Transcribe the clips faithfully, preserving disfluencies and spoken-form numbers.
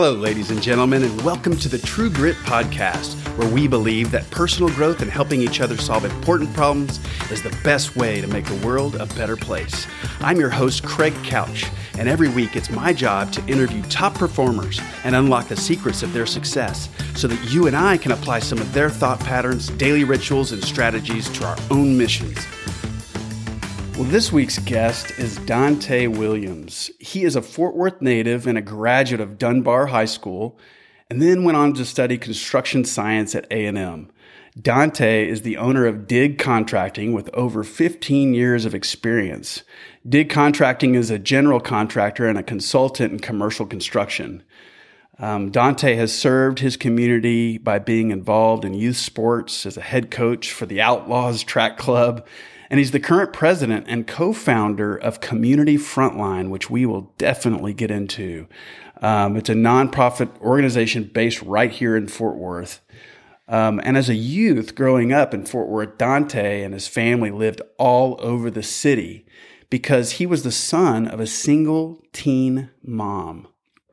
Hello, ladies and gentlemen, and welcome to the True Grit Podcast, where we believe that personal growth and helping each other solve important problems is the best way to make the world a better place. I'm your host, Craig Couch, and every week it's my job to interview top performers and unlock the secrets of their success so that you and I can apply some of their thought patterns, daily rituals, and strategies to our own missions. Well, this week's guest is Dante Williams. He is a Fort Worth native and a graduate of Dunbar High School, and then went on to study construction science at A and M. Dante is the owner of Dig Contracting with over fifteen years of experience. Dig Contracting is a general contractor and a consultant in commercial construction. Um, Dante has served his community by being involved in youth sports as a head coach for the Outlaws Track Club, and he's the current president and co-founder of Community Frontline, which we will definitely get into. Um, it's a nonprofit organization based right here in Fort Worth. Um, and as a youth growing up in Fort Worth, Dante and his family lived all over the city because he was the son of a single teen mom.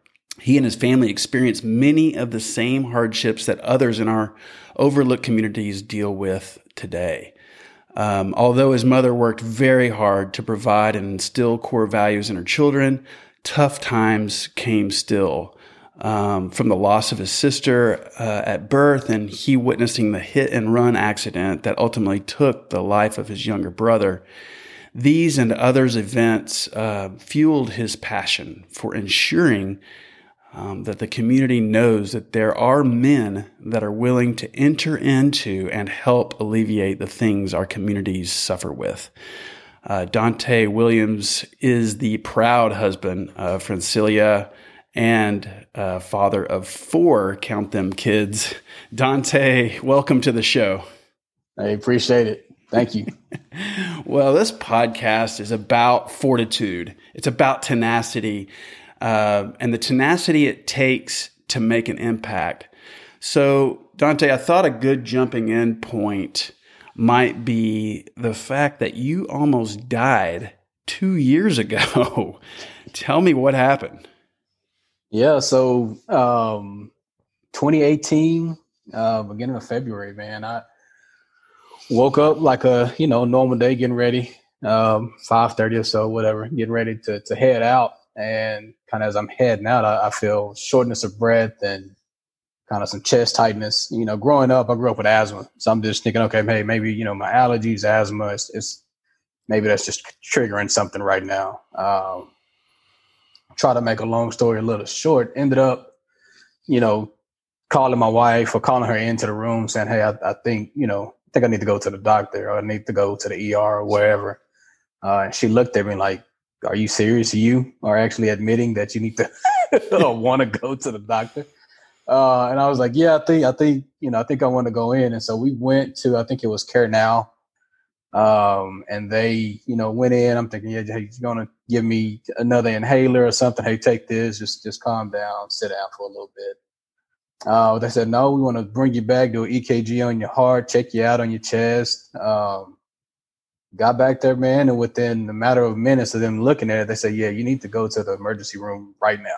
He and his family experienced many of the same hardships that others in our overlooked communities deal with today. Um, although his mother worked very hard to provide and instill core values in her children, tough times came still. Um, from the loss of his sister uh, at birth and he witnessing the hit and run accident that ultimately took the life of his younger brother. These and others events uh, fueled his passion for ensuring Um, that the community knows that there are men that are willing to enter into and help alleviate the things our communities suffer with. Uh, Dante Williams is the proud husband of Francilia and uh, father of four, count them kids. Dante, welcome to the show. I appreciate it. Thank you. Well, this podcast is about fortitude. It's about tenacity. Uh, and the tenacity it takes to make an impact. So, Dante, I thought a good jumping in point might be the fact that you almost died two years ago. Tell me what happened. Yeah, so um, twenty eighteen, uh, beginning of February, man, I woke up like a, you know, normal day, getting ready, um, five thirty or so, whatever, getting ready to, to head out. And kind of as I'm heading out, I, I feel shortness of breath and kind of some chest tightness. You know, growing up, I grew up with asthma. So I'm just thinking, okay, hey, maybe, you know, my allergies, asthma, it's, it's maybe that's just triggering something right now. Um, try to make a long story a little short, ended up, you know, calling my wife or calling her into the room saying, hey, I, I think, you know, I think I need to go to the doctor or I need to go to the E R or wherever. Uh, and she looked at me like, are you serious? You are actually admitting that you need to want to go to the doctor. Uh, and I was like, yeah, I think, I think, you know, I think I want to go in. And so we went to, I think it was Care Now. Um, and they, you know, went in, I'm thinking, yeah, he's going to give me another inhaler or something. Hey, take this, just, just calm down, sit down for a little bit. Uh, they said, no, we want to bring you back, do an E K G on your heart, check you out on your chest. Um, Got back there, man, and within a matter of minutes of them looking at it, they said, yeah, you need to go to the emergency room right now.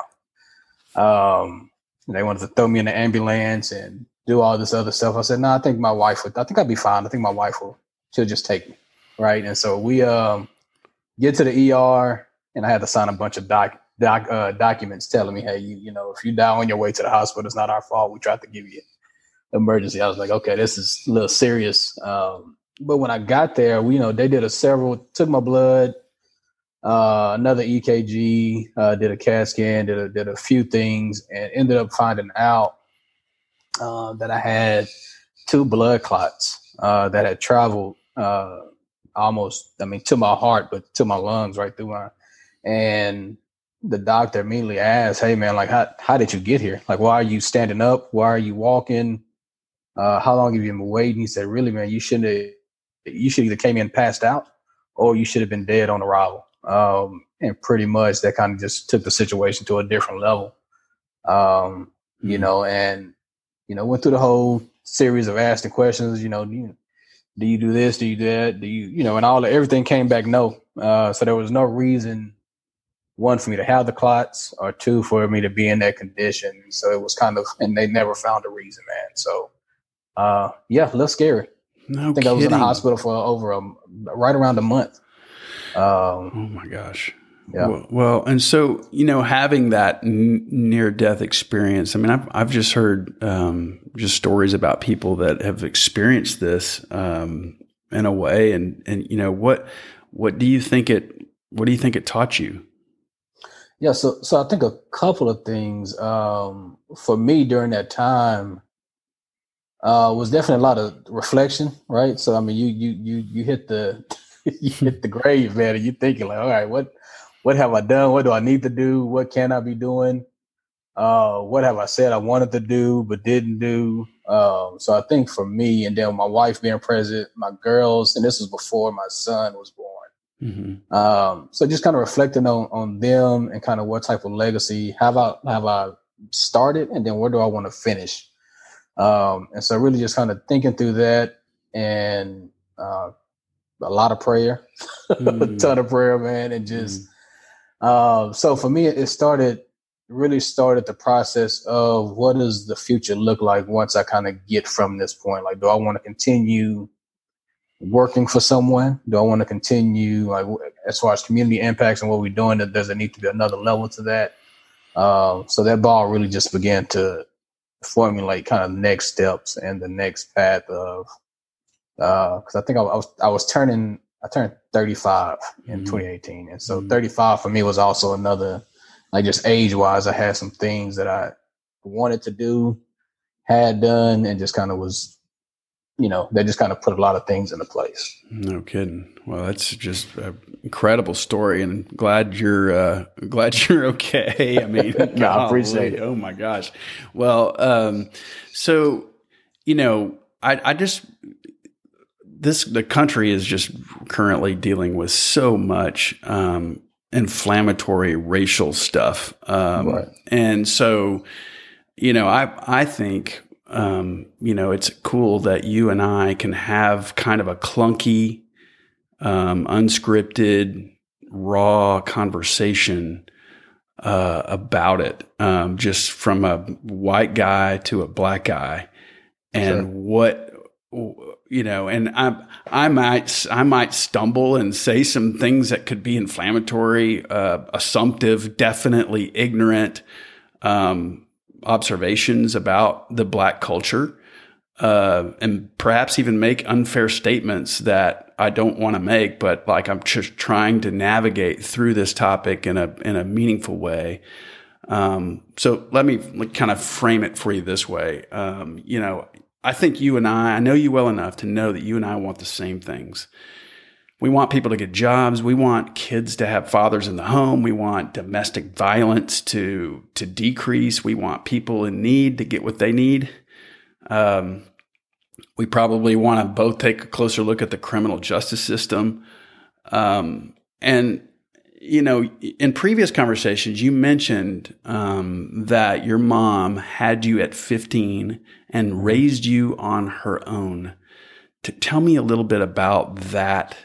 Um, they wanted to throw me in the ambulance and do all this other stuff. I said, no, I think my wife would, I think I'd be fine. I think my wife will, she'll just take me, right? And so we um, get to the E R, and I had to sign a bunch of doc, doc uh, documents telling me, hey, you, you know, if you die on your way to the hospital, it's not our fault. We tried to give you emergency. I was like, okay, this is a little serious. Um, But when I got there, we, you know, they did a several, took my blood, uh, another E K G, uh, did a CAT scan, did a, did a few things, and ended up finding out uh, that I had two blood clots uh, that had traveled uh, almost, I mean, to my heart, but to my lungs, right through my, and the doctor immediately asked, hey, man, like, how, how did you get here? Like, why are you standing up? Why are you walking? Uh, how long have you been waiting? He said, really, man, you shouldn't have, you should either came in passed out or you should have been dead on arrival. Um, and pretty much that kind of just took the situation to a different level. Um, mm-hmm. You know, and, you know, went through the whole series of asking questions, you know, do you, do you do this? Do you do that? Do you, you know, and all of everything came back no. Uh, so there was no reason one, for me to have the clots, or two, for me to be in that condition. So it was kind of, and they never found a reason, man. So, uh, yeah, a little scary. No I think kidding. I was in the hospital for over a, right around a month. Um, oh my gosh. Yeah. Well, well, and so, you know, having that n- near death experience, I mean, I've, I've just heard, um, just stories about people that have experienced this, um, in a way. And, and, you know, what, what do you think it, what do you think it taught you? Yeah. So, so I think a couple of things, um, for me during that time, uh, was definitely a lot of reflection, right? So, I mean, you, you, you, you hit the, you hit the grave, man, and you're thinking like, all right, what, what have I done? What do I need to do? What can I be doing? Uh, what have I said I wanted to do but didn't do? Um, so I think for me, and then my wife being present, my girls, and this was before my son was born. Mm-hmm. Um, so just kind of reflecting on on them and kind of what type of legacy have I have I started, and then where do I want to finish? Um, and so really just kind of thinking through that, and uh, a lot of prayer, mm. a ton of prayer, man, and just. Mm. Uh, so for me, it started, really started the process of what does the future look like once I kind of get from this point? Like, do I want to continue working for someone? Do I want to continue, like, as far as community impacts and what we're doing, that does there need to be another level to that? Uh, so that ball really just began to formulate kind of next steps and the next path of, uh, cause I think I, I was, I was turning, I turned thirty-five in mm-hmm. twenty eighteen. And so mm-hmm. thirty-five for me was also another, like just age wise, I had some things that I wanted to do, had done, and just kind of was, you know, they just kind of put a lot of things into place. No kidding. Well, that's just an incredible story, and I'm glad you're, uh, glad you're okay. I mean, no, I appreciate it. Oh my gosh. Well, um, so, you know, I, I just, This the country is just currently dealing with so much um, inflammatory racial stuff, um, right. and so you know, I I think um, you know it's cool that you and I can have kind of a clunky, um, unscripted, raw conversation uh, about it, um, just from a white guy to a black guy, and sure. what. You know, and I, I might, I might stumble and say some things that could be inflammatory, uh, assumptive, definitely ignorant, um, observations about the black culture, uh, and perhaps even make unfair statements that I don't want to make, but like I'm just trying to navigate through this topic in a, in a meaningful way. Um, so let me kind of frame it for you this way. Um, you know, I think you and I, I know you well enough to know that you and I want the same things. We want people to get jobs. We want kids to have fathers in the home. We want domestic violence to, to decrease. We want people in need to get what they need. Um, we probably want to both take a closer look at the criminal justice system. Um, and, you know, in previous conversations, you mentioned um, that your mom had you at fifteen and raised you on her own. To tell me a little bit about that,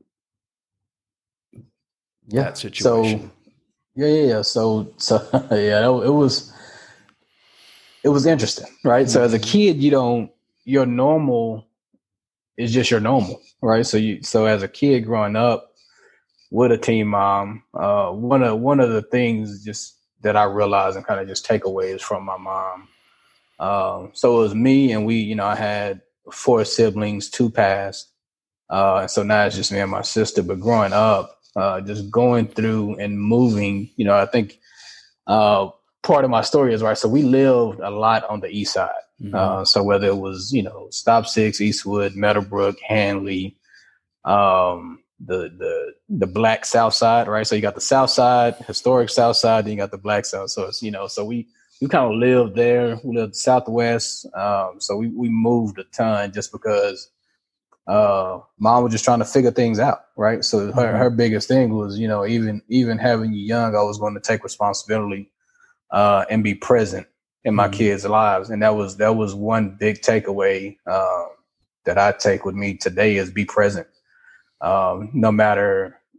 yeah. that situation. So, yeah, yeah, yeah. So, so yeah, it, it was, it was interesting, right? Mm-hmm. So as a kid, you don't, your normal is just your normal, right? So you, so as a kid growing up with a teen mom, uh, one of, one of the things just that I realized and kind of just takeaways from my mom. Um, so it was me, and we, you know, I had four siblings, two passed. Uh, so now it's just me and my sister. But growing up, uh, just going through and moving, you know, I think uh, part of my story is, right, so we lived a lot on the east side. Mm-hmm. Uh, so whether it was, you know, Stop Six, Eastwood, Meadowbrook, Hanley, um, the the the black South Side, right? So you got the South Side, historic South Side, then you got the black South. So it's, you know, so we we kind of lived there. We lived Southwest. Um, so we, we moved a ton just because uh, mom was just trying to figure things out, right? So her, mm-hmm. her biggest thing was, you know, even even having you young, I was going to take responsibility uh, and be present in my mm-hmm. kids' lives. And that was that was one big takeaway um, that I take with me today is be present. Um, no matter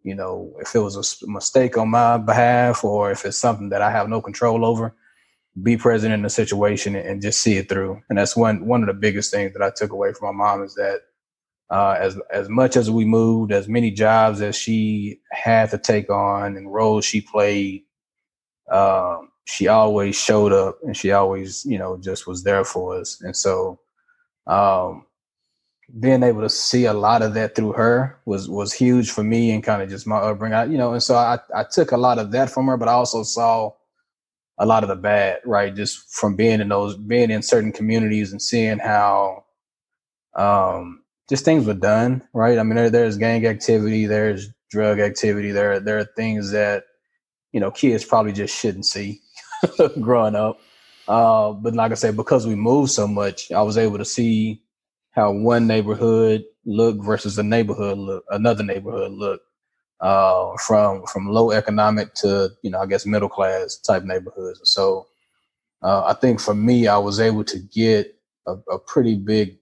you know, if it was a mistake on my behalf or if it's something that I have no control over, be present in the situation and just see it through. And that's one one of the biggest things that I took away from my mom is that uh, as as much as we moved, as many jobs as she had to take on and roles she played, um, she always showed up and she always, you know, just was there for us. And so um, being able to see a lot of that through her was was huge for me and kind of just my upbringing, I, you know. And so I, I took a lot of that from her, but I also saw a lot of the bad, right? Just from being in those, being in certain communities and seeing how um, just things were done, right? I mean, there, there's gang activity, there's drug activity, there, there are things that, you know, kids probably just shouldn't see growing up. Uh, but like I said, because we moved so much, I was able to see how one neighborhood looked versus a neighborhood look, another neighborhood look. Uh, from from low economic to, you know, I guess middle class type neighborhoods. So uh, I think for me, I was able to get a, a pretty big,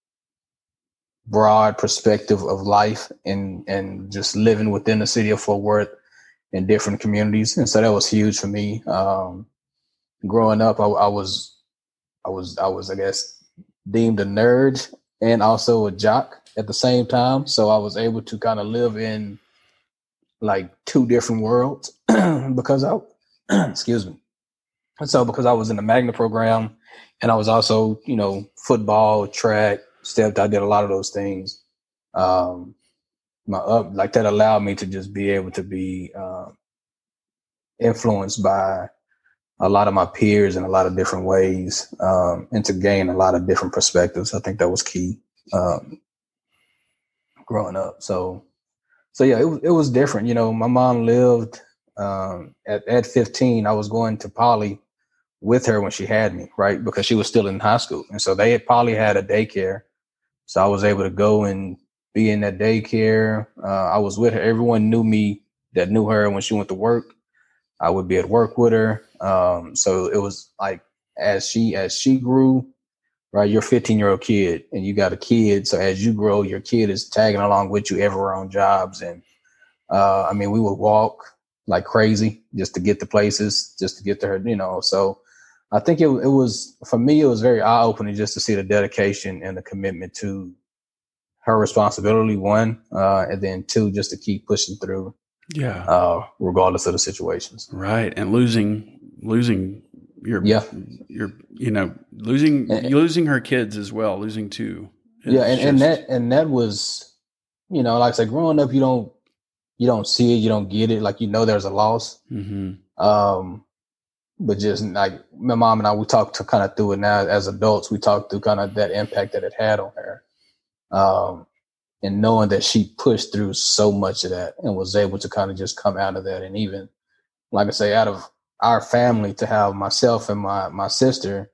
broad perspective of life and and just living within the city of Fort Worth in different communities. And so that was huge for me. Um, growing up, I, I was I was I was I guess deemed a nerd and also a jock at the same time. So I was able to kind of live in like two different worlds because I, excuse me. And so because I was in the Magna program and I was also, you know, football, track, stepped, I did a lot of those things. Um, my up, like that allowed me to just be able to be uh, influenced by a lot of my peers in a lot of different ways um, and to gain a lot of different perspectives. I think that was key um, growing up. So, So yeah, it was it was different. You know, my mom lived um, at at fifteen. I was going to Poly with her when she had me, right? Because she was still in high school, and so they had Poly had a daycare, so I was able to go and be in that daycare. Uh, I was with her. Everyone knew me that knew her when she went to work. I would be at work with her. Um, so it was like as she as she grew. Right, you're a fifteen year old kid and you got a kid. So as you grow, your kid is tagging along with you everywhere on jobs. And uh, I mean, we would walk like crazy just to get to places, just to get to her, you know. So I think it, it was, for me, it was very eye opening just to see the dedication and the commitment to her responsibility, one, uh, and then two, just to keep pushing through. Yeah. Uh, regardless of the situations. Right. And losing, losing your, yeah. your, you know, losing, and, losing her kids as well, losing two. Yeah. And, just... and that, and that was, you know, like I said, growing up, you don't, you don't see it, you don't get it. Like, you know, there's a loss. Mm-hmm. Um, but just like my mom and I, we talked to kind of through it now as adults, we talked through kind of that impact that it had on her. Um, and knowing that she pushed through so much of that and was able to kind of just come out of that. And even, like I say, out of our family, to have myself and my, my sister,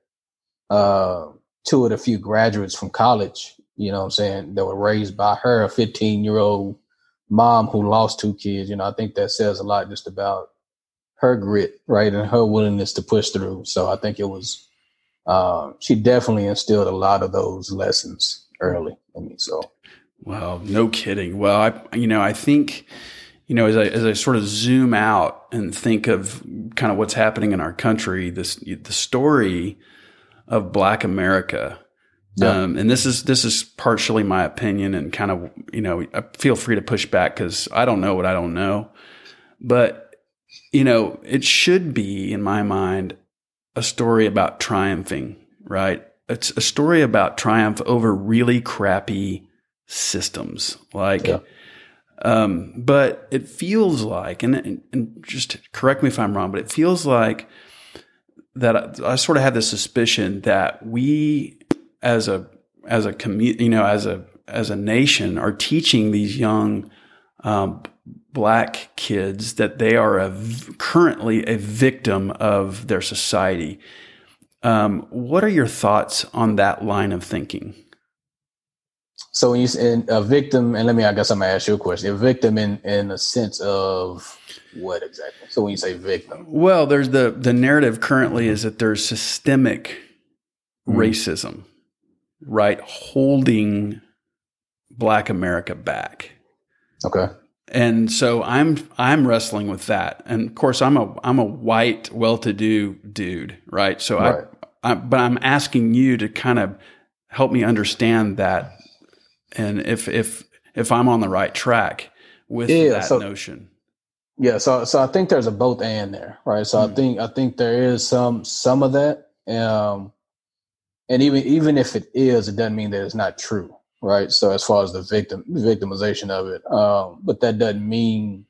uh, two of the few graduates from college, you know what I'm saying, that were raised by her, a fifteen year old mom who lost two kids. You know, I think that says a lot just about her grit, right, and her willingness to push through. So I think it was, uh, she definitely instilled a lot of those lessons early in me. So. Wow, no kidding. Well, I, you know, I think, you know, as I as I sort of zoom out and think of kind of what's happening in our country, this the story of Black America, yeah. um, and this is this is partially my opinion, and kind of, you know, feel free to push back because I don't know what I don't know, but you know, it should be, in my mind, a story about triumphing, right? It's a story about triumph over really crappy systems, like, yeah. um, but it feels like, and, and and just correct me if I'm wrong, but it feels like that I, I sort of have this suspicion that we, as a as a community, you know, as a as a nation, are teaching these young um, Black kids that they are a currently a victim of their society. Um, what are your thoughts on that line of thinking? So when you say a victim, and let me, I guess I'm gonna ask you a question. A victim in, in a sense of what exactly? So when you say victim, well, there's the the narrative currently is that there's systemic mm-hmm. racism, right, holding Black America back. Okay. and so I'm I'm wrestling with that. And of course, I'm a I'm a white, well-to-do dude, right? So Right. I, I but I'm asking you to kind of help me understand that, and if if if I'm on the right track with Yeah. that So notion. yeah. So so I think there's a both and there, right? So I Hmm. think I think there is some some of that. Um, and even even if it is, it doesn't mean that it's not true, right? So as far as the victim victimization of it, um, but that doesn't mean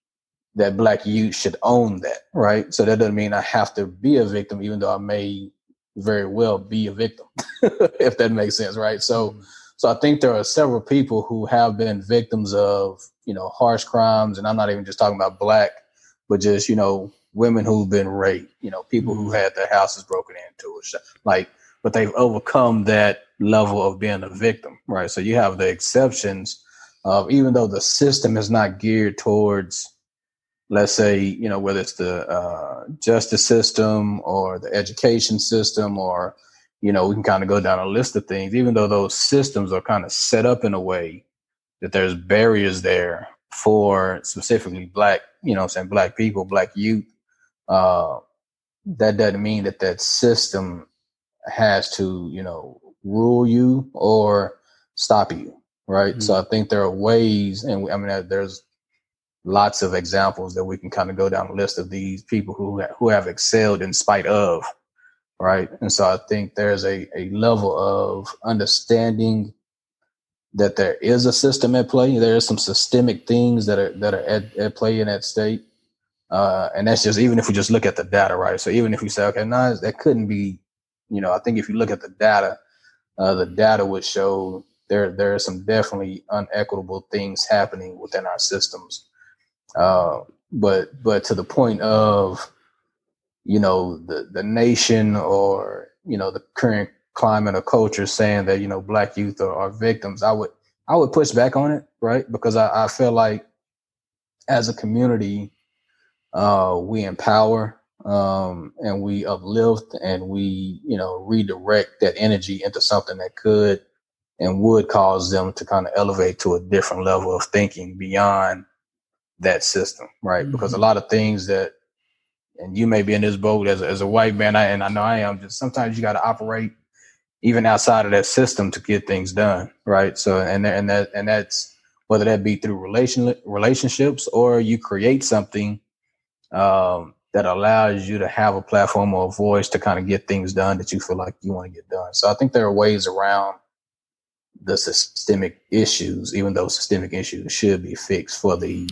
that Black youth should own that, right? So that doesn't mean I have to be a victim, even though I may very well be a victim, if that makes sense, right? So, Hmm. so I think there are several people who have been victims of, you know, harsh crimes, and I'm not even just talking about Black, but just, you know, women who've been raped, you know, people who Hmm. had their houses broken into, like, but they've overcome that level of being a victim, right? So you have the exceptions of, even though the system is not geared towards, let's say, you know, whether it's the uh, justice system or the education system, or, you know, we can kind of go down a list of things, even though those systems are kind of set up in a way that there's barriers there for specifically Black, you know what I'm saying, Black people, Black youth. Uh, that doesn't mean that that system has to, you know, rule you or stop you. Right. So Hmm. I think there are ways, and I mean, there's lots of examples that we can kind of go down a list of these people who ha- who have excelled in spite of, right? And so I think there's a, a level of understanding that there is a system at play. There are some systemic things that are that are at, at play in that state. Uh, and that's just, even if we just look at the data, right? So even if we say, okay, no, that couldn't be, you know, I think if you look at the data, uh, the data would show there there are some definitely unequitable things happening within our systems. Uh, but but to the point of, you know, the the nation, or, you know, the current climate or culture saying that, you know, Black youth are, are victims, I would I would push back on it, right? Because I, I feel like as a community, uh, we empower, um, and we uplift, and we, you know, redirect that energy into something that could and would cause them to kind of elevate to a different level of thinking beyond that system, right? Because a Hmm. lot of things that, and you may be in this boat as a, as a white man, I, and I know I am, just sometimes you got to operate even outside of that system to get things done, right? So, and and that and that's whether that be through relation relationships, or you create something um, that allows you to have a platform or a voice to kind of get things done that you feel like you want to get done. So I think there are ways around the systemic issues, even though systemic issues should be fixed for the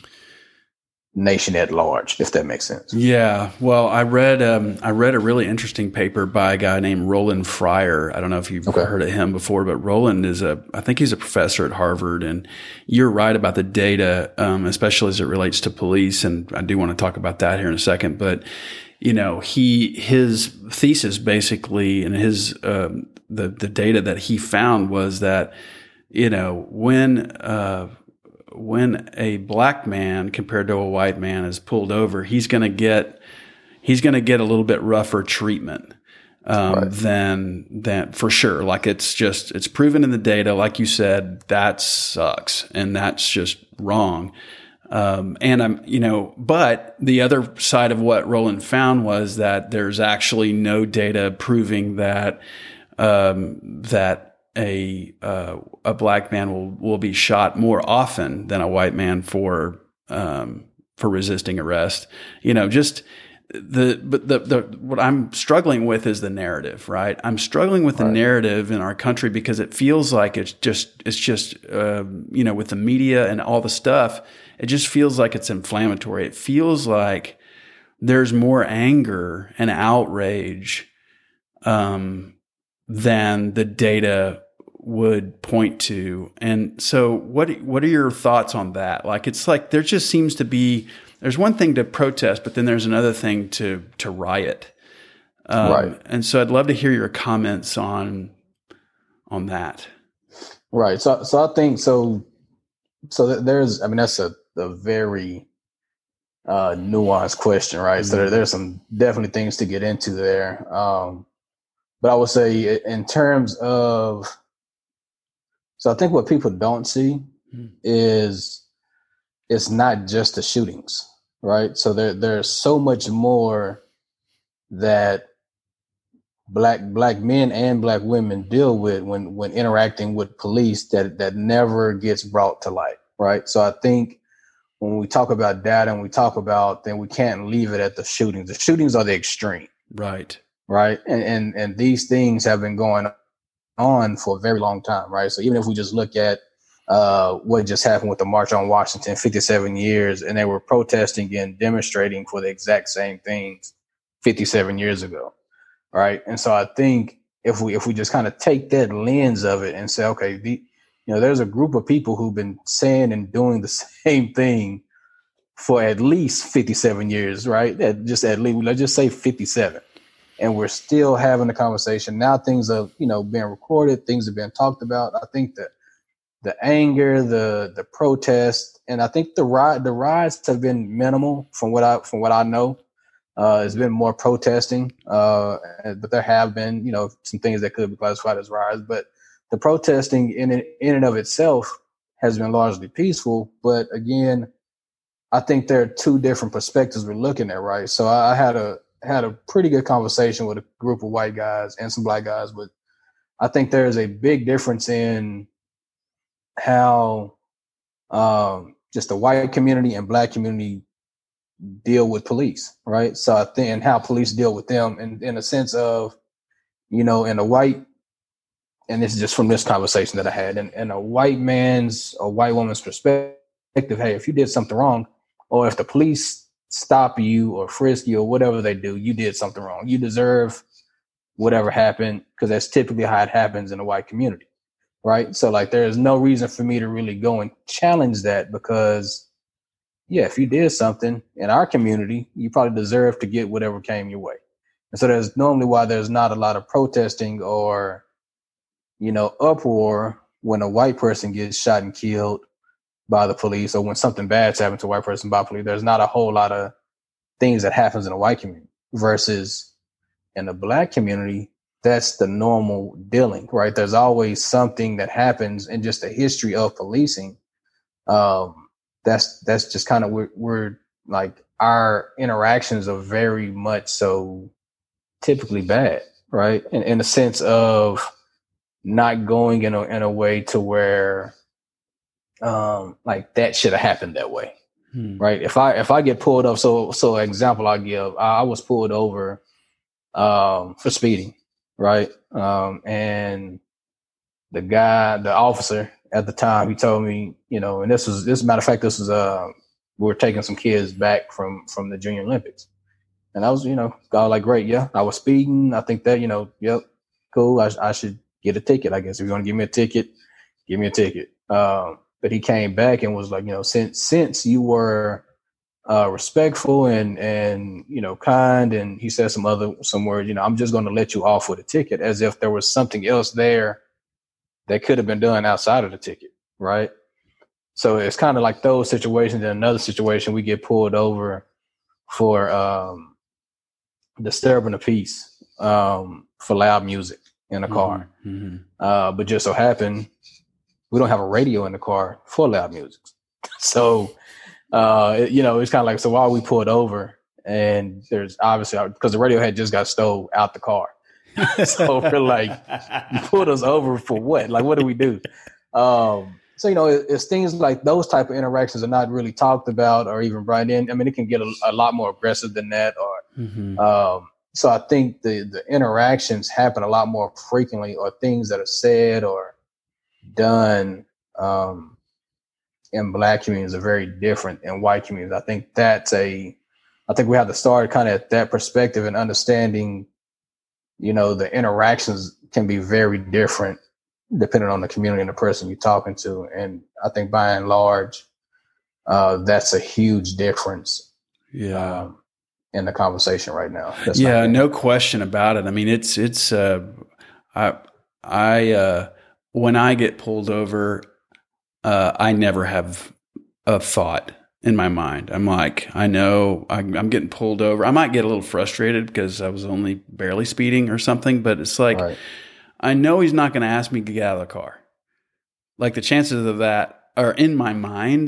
nation at large, if that makes sense. Yeah, well, I read um, I read a really interesting paper by a guy named Roland Fryer. I don't know if you've Okay. heard of him before, but Roland is a I think he's a professor at Harvard, and you're right about the data, um, especially as it relates to police. And I do want to talk about that here in a second. But you know, he his thesis basically, and his um, the the data that he found was that, you know, when uh, when a Black man compared to a white man is pulled over, he's going to get he's going to get a little bit rougher treatment um, Right. than than for sure. Like, it's just it's proven in the data. Like you said, that sucks, and that's just wrong. Um, and I'm, you know, but the other side of what Roland found was that there's actually no data proving that um, that a uh, a Black man will will be shot more often than a white man for um, for resisting arrest. You know, just the but the the what I'm struggling with is the narrative, right? I'm struggling with the Right. narrative in our country because it feels like it's just it's just uh, you know, with the media and all the stuff, it just feels like it's inflammatory. It feels like there's more anger and outrage um, than the data would point to. And so what what are your thoughts on that? Like, it's like there just seems to be, there's one thing to protest, but then there's another thing to to riot. Um, Right. and so I'd love to hear your comments on on that. Right. So, so I think so. So th- there's, I mean, that's a, a very uh, nuanced question, right? So there, Mm. there's some definitely things to get into there. Um, but I would say, in terms of, so I think what people don't see Mm. is it's not just the shootings, right? So there there's so much more that black black men and black women deal with when when interacting with police that that never gets brought to light, right? So I think when we talk about data and we talk about, then we can't leave it at the shootings. The shootings are the extreme, right? Right, and and and these things have been going on for a very long time, right? So even if we just look at uh, what just happened with the March on Washington, fifty-seven years, and they were protesting and demonstrating for the exact same things fifty-seven years ago, right? And so I think if we if we just kind of take that lens of it and say, okay, the, you know, there's a group of people who've been saying and doing the same thing for at least fifty-seven years, right? At just at least, let's just say fifty-seven. And we're still having the conversation. Now things are, you know, being recorded, things are being talked about. I think that the anger, the the protest, and I think the riot, the riots have been minimal from what I from what I know. Uh, there's been more protesting, uh, but there have been, you know, some things that could be classified as riots. But the protesting in in and of itself has been largely peaceful. But again, I think there are two different perspectives we're looking at, right? So I, I had a had a pretty good conversation with a group of white guys and some black guys, but I think there is a big difference in how um, just the white community and black community deal with police, right? So I think, and how police deal with them, in, in a sense of, you know, in a white, and this is just from this conversation that I had, in, in a white man's or white woman's perspective, hey, if you did something wrong, or if the police stop you or frisk you or whatever they do, you did something wrong. You deserve whatever happened, because that's typically how it happens in the white community, right? So like, there is no reason for me to really go and challenge that, because yeah, if you did something in our community, you probably deserve to get whatever came your way. And so there's normally why there's not a lot of protesting or, you know, uproar when a white person gets shot and killed by the police, or when something bad's happened to a white person by police. There's not a whole lot of things that happens in a white community versus in the black community. That's the normal dealing, right? There's always something that happens in just the history of policing. Um, that's, that's just kind of, we're, we're like, our interactions are very much so typically bad, right? In, in the sense of not going in a, in a way to where, um, like that should have happened that way. Hmm. Right. If I, if I get pulled up, so, so example I give, I, I was pulled over, um, for speeding. Right. Um, and the guy, the officer at the time, he told me, you know, and this was, this matter of fact, this was, uh, we were taking some kids back from, from the Junior Olympics. And I was, you know, I was like, great. Yeah. I was speeding. I think that, you know, yep. Cool. I, I should get a ticket. I guess if you're going to give me a ticket, give me a ticket. Um, But he came back and was like, you know, since since you were uh, respectful and and you know kind, and he said some other some words, you know, I'm just going to let you off with a ticket, as if there was something else there that could have been done outside of the ticket, right? So it's kind of like those situations. In another situation, we get pulled over for um, disturbing the peace, um, for loud music in a car, mm-hmm. uh, but just so happened we don't have a radio in the car for loud music. So, uh, you know, it's kind of like, so why we pulled over, and there's obviously, because the radio had just got stole out the car. So we're like, you pulled us over for what? Like, what do we do? Um, so, you know, it, it's things like those type of interactions are not really talked about or even brought in. I mean, it can get a, a lot more aggressive than that. Or, mm-hmm. um, so I think the, the interactions happen a lot more frequently, or things that are said or done um, in black communities are very different in white communities. I think that's a, I think we have to start kind of at that perspective and understanding, you know, the interactions can be very different depending on the community and the person you're talking to. And I think by and large, uh, that's a huge difference. Yeah. Um, in the conversation right now. That's yeah, no question about it. I mean, it's, it's, uh, I, I, uh, when I get pulled over, uh, I never have a thought in my mind. I'm like, I know I'm, I'm getting pulled over. I might get a little frustrated because I was only barely speeding or something, but it's like, right. I know he's not going to ask me to get out of the car. Like, the chances of that are in my minds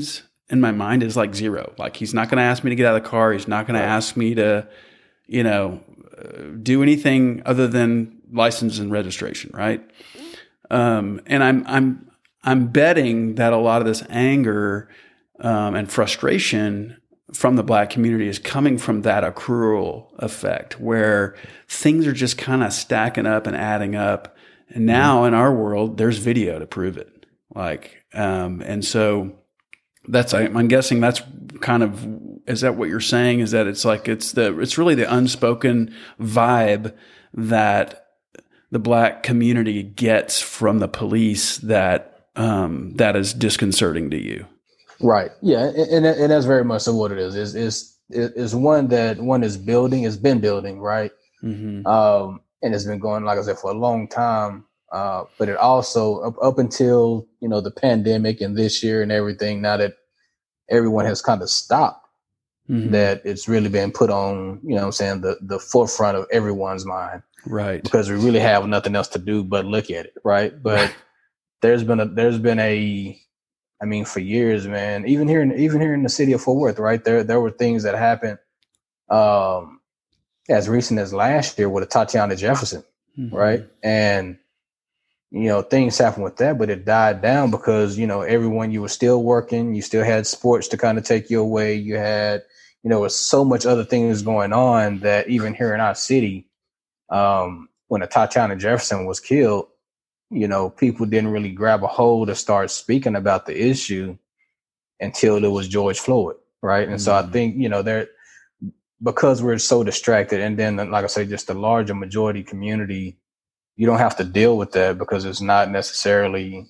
in my mind is like zero. Like he's not going to ask me to get out of the car. He's not going to ask me to, you know, uh, do anything other than license and registration. Right. Um, and I'm, I'm, I'm betting that a lot of this anger, um, and frustration from the Black community is coming from that accrual effect where things are just kind of stacking up and adding up. And now in our world, there's video to prove it. Like, um, and so that's, I'm guessing that's kind of, is that what you're saying? Is that it's like, it's the, it's really the unspoken vibe that the Black community gets from the police that, um, that is disconcerting to you. Right. Yeah. And, and that's very much so what it is. Is is is one that one is building, has been building, right? Mm-hmm. Um, and it's been going, like I said, for a long time. Uh, but it also up, up until, you know, the pandemic and this year and everything, now that everyone has kind of stopped, mm-hmm. that it's really been put on, you know what I'm saying, the, the forefront of everyone's mind. Right. Because we really have nothing else to do but look at it. Right. But there's been a there's been a I mean, for years, man, even here in even here in the city of Fort Worth, right, there there were things that happened um, as recent as last year with a Tatiana Jefferson, mm-hmm. right? And, you know, things happened with that, but it died down because, you know, everyone, you were still working, you still had sports to kind of take you away. You had, you know, there was so much other things going on that even here in our city, um, when a Tatiana Jefferson was killed, you know, people didn't really grab a hold or start speaking about the issue until it was George Floyd, right? And mm-hmm. so I think, you know, there, because we're so distracted, and then, like I say, just the larger majority community, you don't have to deal with that because it's not necessarily,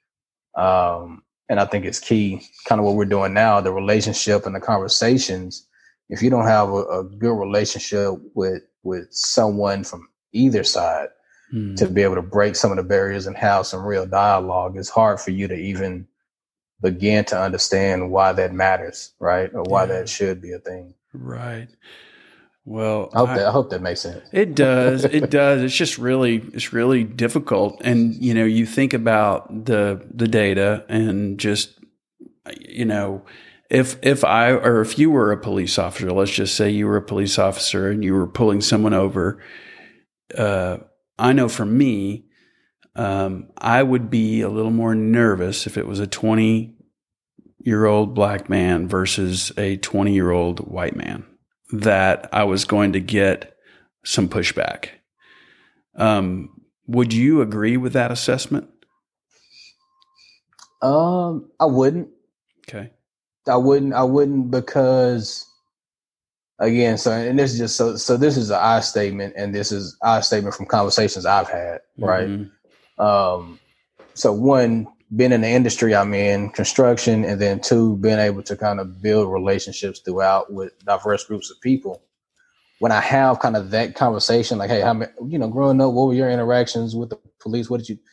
um, and I think it's key, kind of what we're doing now, the relationship and the conversations. If you don't have a, a good relationship with with someone from either side, Mm. to be able to break some of the barriers and have some real dialogue, it's hard for you to even begin to understand why that matters, right? Or why yeah. that should be a thing. Right. Well, I hope I, that I hope that makes sense. It does. It does. It's just really, it's really difficult. And, you know, you think about the, the data and just, you know, if, if I, or if you were a police officer, let's just say you were a police officer and you were pulling someone over, uh, I know for me, um, I would be a little more nervous if it was a twenty-year-old Black man versus a twenty-year-old white man, that I was going to get some pushback. Um, would you agree with that assessment? Um, I wouldn't. Okay. I wouldn't. I wouldn't because. Again, so and this is just so so this is an I statement, and this is I statement from conversations I've had, right? Mm-hmm. Um, so one, being in the industry I'm in, construction, and then two, being able to kind of build relationships throughout with diverse groups of people. When I have kind of that conversation, like, hey, how many, you know, growing up, what were your interactions with the police? What did you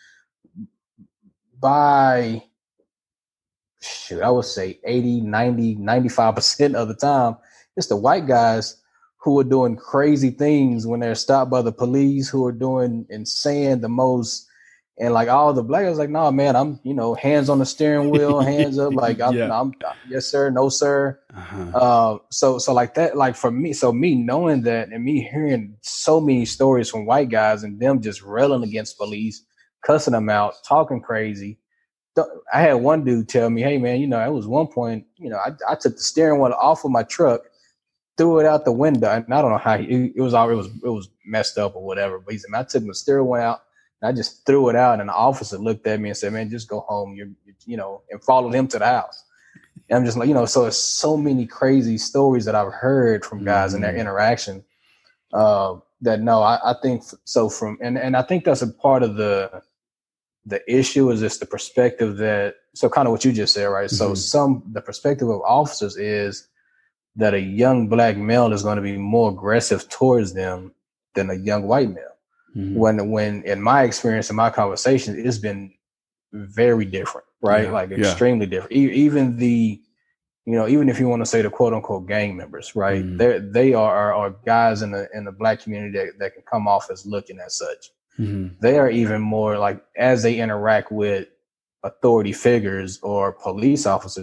by shoot, I would say eighty, ninety, ninety-five percent of the time, it's the white guys who are doing crazy things when they're stopped by the police, who are doing and saying the most, and like all the Black guys, like, no, nah, man, I'm, you know, hands on the steering wheel, hands up, like, I'm, yeah. I'm, yes, sir, no, sir. Uh-huh. Uh, so, so like that, like for me, so me knowing that and me hearing so many stories from white guys and them just railing against police, cussing them out, talking crazy. I had one dude tell me, hey, man, you know, it was one point, you know, I, I took the steering wheel off of my truck, threw it out the window, and I don't know how he, it was all it was it was messed up or whatever. But he said, man, I took my steering wheel out and I just threw it out, and the officer looked at me and said, man, just go home. You're, you know, and followed him to the house. And I'm just like, you know, so it's so many crazy stories that I've heard from guys mm-hmm. in their interaction. Uh, that no, I, I think so. From and and I think that's a part of the the issue is just the perspective that so kind of what you just said, right? Mm-hmm. So some the perspective of officers is that a young Black male is going to be more aggressive towards them than a young white male. Mm-hmm. When, when in my experience, in my conversations, it's been very different, right? Yeah, like extremely yeah. different. E- even the, you know, even if you want to say the quote unquote gang members, right? Mm-hmm. They they are, are are guys in the in the Black community that, that can come off as looking as such. Mm-hmm. They are even more like as they interact with authority figures or police officers,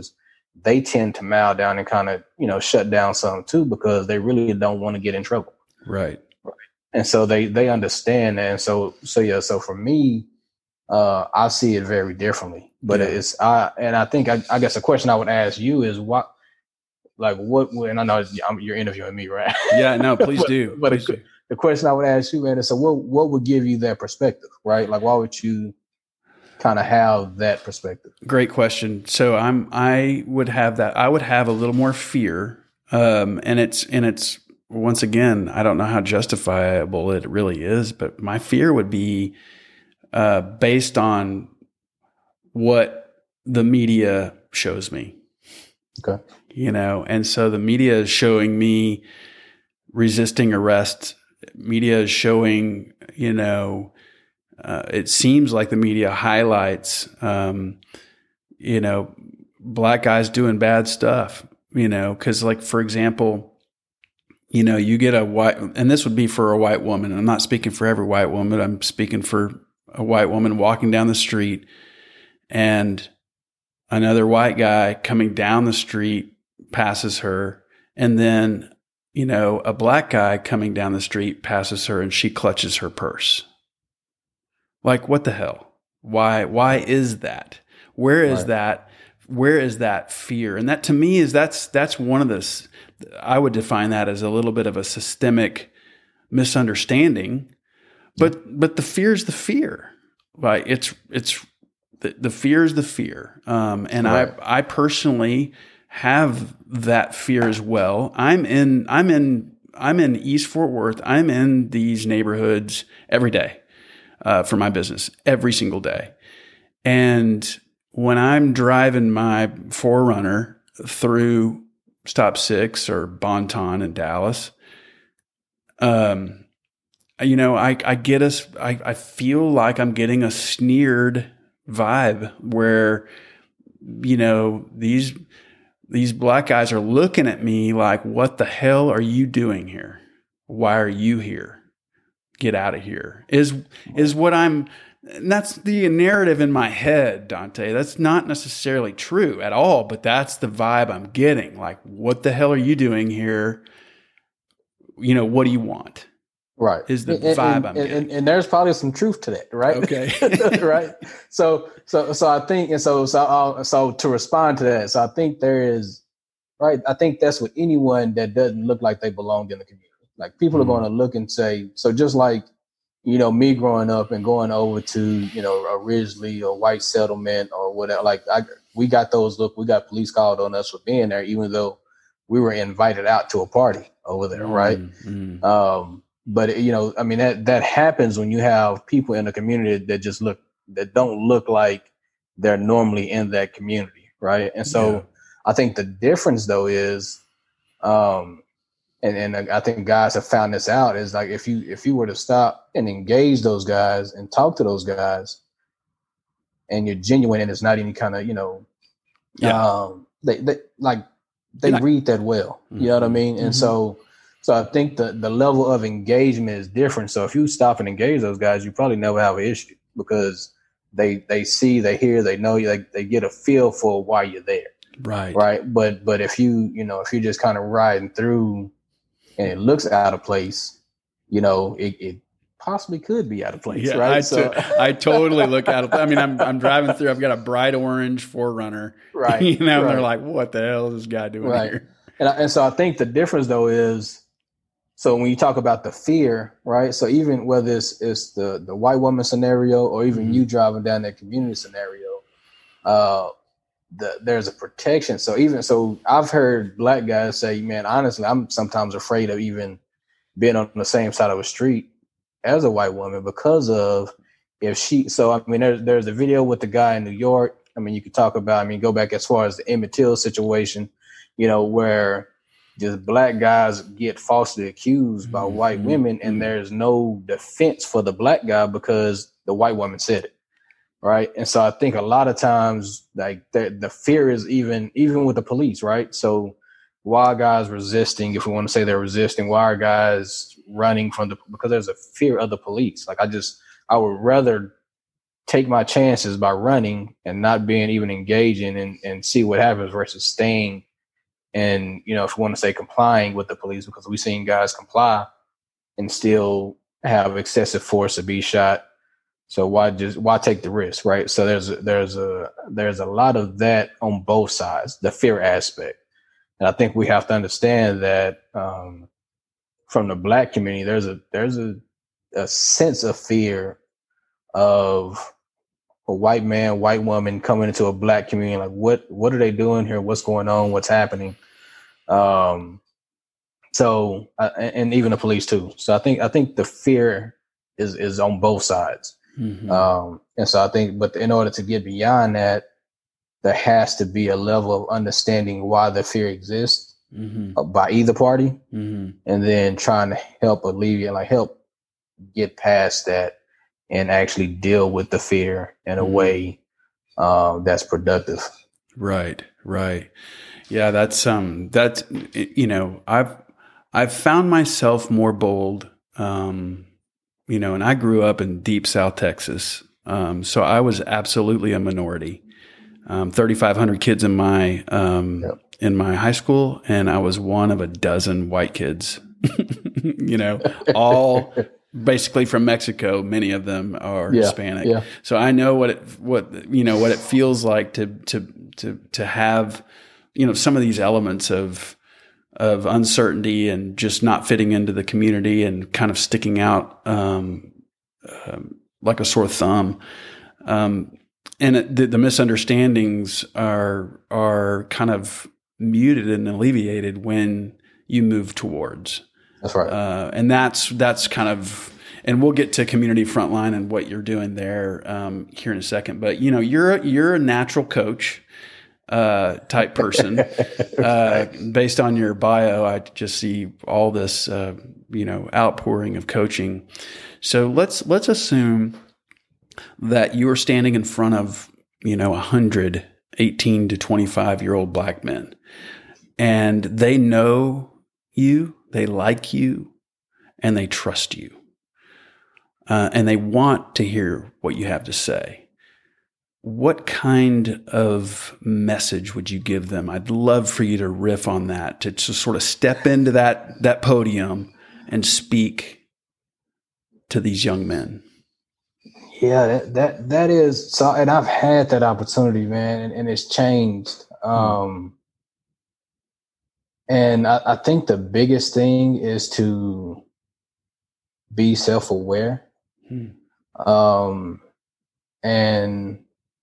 they tend to mow down and kind of, you know, shut down some too, because they really don't want to get in trouble. Right. Right. And so they, they understand that. And so, so yeah, so for me, uh, I see it very differently, but yeah. it's, I, and I think, I, I guess a question I would ask you is what, like what, and I know I'm, you're interviewing me, right? Yeah, no, please but, do. But please a, do. The question I would ask you, man, is so what, what would give you that perspective, right? Like, why would you kind of have that perspective? Great question. So I'm, I would have that, I would have a little more fear. Um, and it's, and it's, once again, I don't know how justifiable it really is, but my fear would be, uh, based on what the media shows me. Okay. You know, and so the media is showing me resisting arrest. Media is showing, you know, uh, it seems like the media highlights, um, you know, black guys doing bad stuff, you know, because like, for example, you know, you get a white, and this would be for a white woman. I'm not speaking for every white woman. I'm speaking for a white woman walking down the street and another white guy coming down the street passes her, and then, you know, a black guy coming down the street passes her and she clutches her purse. Like, what the hell? Why, why is that? Where is Right. that? Where is that fear? And that to me is that's, that's one of the, I would define that as a little bit of a systemic misunderstanding, but, but the fear is the fear. Like it's, it's, the, the fear is the fear. Um, and Right. I, I personally have that fear as well. I'm in, I'm in, I'm in East Fort Worth. I'm in these neighborhoods every day, uh, for my business every single day. And when I'm driving my four runner through Stop Six or Bonton in Dallas, um, you know, I, I get us, I, I feel like I'm getting a sneered vibe where, you know, these, these black guys are looking at me like, what the hell are you doing here? Why are you here? Get out of here is, is what I'm, and that's the narrative in my head, Dante. That's not necessarily true at all, but that's the vibe I'm getting. Like, what the hell are you doing here? You know, what do you want? Right. Is the and, vibe and, I'm and, getting. and, and there's probably some truth to that, right? Okay. Right. So, so, so I think, and so, so, uh, so to respond to that, so I think there is, right. I think that's what anyone that doesn't look like they belong in the community. Like people mm-hmm. are going to look and say, so just like, you know, me growing up and going over to, you know, a Ridgely or White Settlement or whatever, like I, we got those, look, we got police called on us for being there, even though we were invited out to a party over there. Mm-hmm. Right. Mm-hmm. Um, But, you know, I mean, that, that happens when you have people in the community that just look, that don't look like they're normally in that community. Right. And so yeah. I think the difference, though, is, um, and, and I think guys have found this out, is like if you if you were to stop and engage those guys and talk to those guys and you're genuine and it's not any kind of, you know, yeah. um, they, they like they not, read that well. Mm-hmm. You know what I mean? And mm-hmm. so. So I think the, the level of engagement is different. So if you stop and engage those guys, you probably never have an issue because they they see, they hear, they know you, they, they get a feel for why you're there. Right. Right. But but if you, you know, if you're just kind of riding through and it looks out of place, you know, it, it possibly could be out of place. Yeah, right. I, so t- I totally look out of I mean, I'm I'm driving through, I've got a bright orange four runner. Right. You know, right. and they're like, what the hell is this guy doing right. here? And, and so I think the difference though is, so when you talk about the fear, right? So even whether it's, it's the, the white woman scenario or even mm-hmm. you driving down that community scenario, uh, the, there's a protection. So even so, I've heard black guys say, man, honestly, I'm sometimes afraid of even being on the same side of a street as a white woman because of if she. So I mean, there's there's a video with the guy in New York. I mean, you could talk about. I mean, go back as far as the Emmett Till situation, you know, where just black guys get falsely accused by mm-hmm. white women, and mm-hmm. there's no defense for the black guy because the white woman said it, right? And so I think a lot of times, like the, the fear is even even with the police, right? So why are guys resisting? If we want to say they're resisting, why are guys running from the? Because there's a fear of the police. Like I just, I would rather take my chances by running and not being even engaging and, and see what happens versus staying and, you know, if you want to say complying with the police, because we've seen guys comply and still have excessive force to be shot. So why just why take the risk, right? So there's a, there's a there's a lot of that on both sides, the fear aspect, and I think we have to understand that um, from the Black community, there's a there's a, a sense of fear of a white man, white woman coming into a Black community. Like, what what are they doing here? What's going on? What's happening? Um, so uh, and even the police too. So I think I think the fear is is on both sides. Mm-hmm. Um, and so I think, but in order to get beyond that, there has to be a level of understanding why the fear exists mm-hmm. uh, by either party, mm-hmm. and then trying to help alleviate, like help get past that and actually deal with the fear in a mm-hmm. way um, that's productive. Right, right. Yeah, that's um, that's you know, I've I've found myself more bold. Um, You know, and I grew up in deep South Texas, um, so I was absolutely a minority. Um, thirty-five hundred kids in my um, yep. in my high school, and I was one of a dozen white kids. You know, all basically from Mexico. Many of them are yeah, Hispanic. Yeah. So I know what it what you know what it feels like to to to to have you know some of these elements of. of uncertainty and just not fitting into the community and kind of sticking out um, um, like a sore thumb. Um, and it, the, the misunderstandings are are kind of muted and alleviated when you move towards. That's right. Uh, and that's that's kind of, and we'll get to Community Frontline and what you're doing there um, here in a second. But you know, you're you're a natural coach. Uh, type person, uh, based on your bio, I just see all this, uh, you know, outpouring of coaching. So let's, let's assume that you are standing in front of, you know, a hundred eighteen to twenty-five year old Black men, and they know you, they like you, and they trust you. Uh, and they want to hear what you have to say. What kind of message would you give them? I'd love for you to riff on that, to, to sort of step into that that podium and speak to these young men. Yeah, that that, that is so, and I've had that opportunity, man, and, and it's changed. Um, and I, I think the biggest thing is to be self-aware, hmm. um, and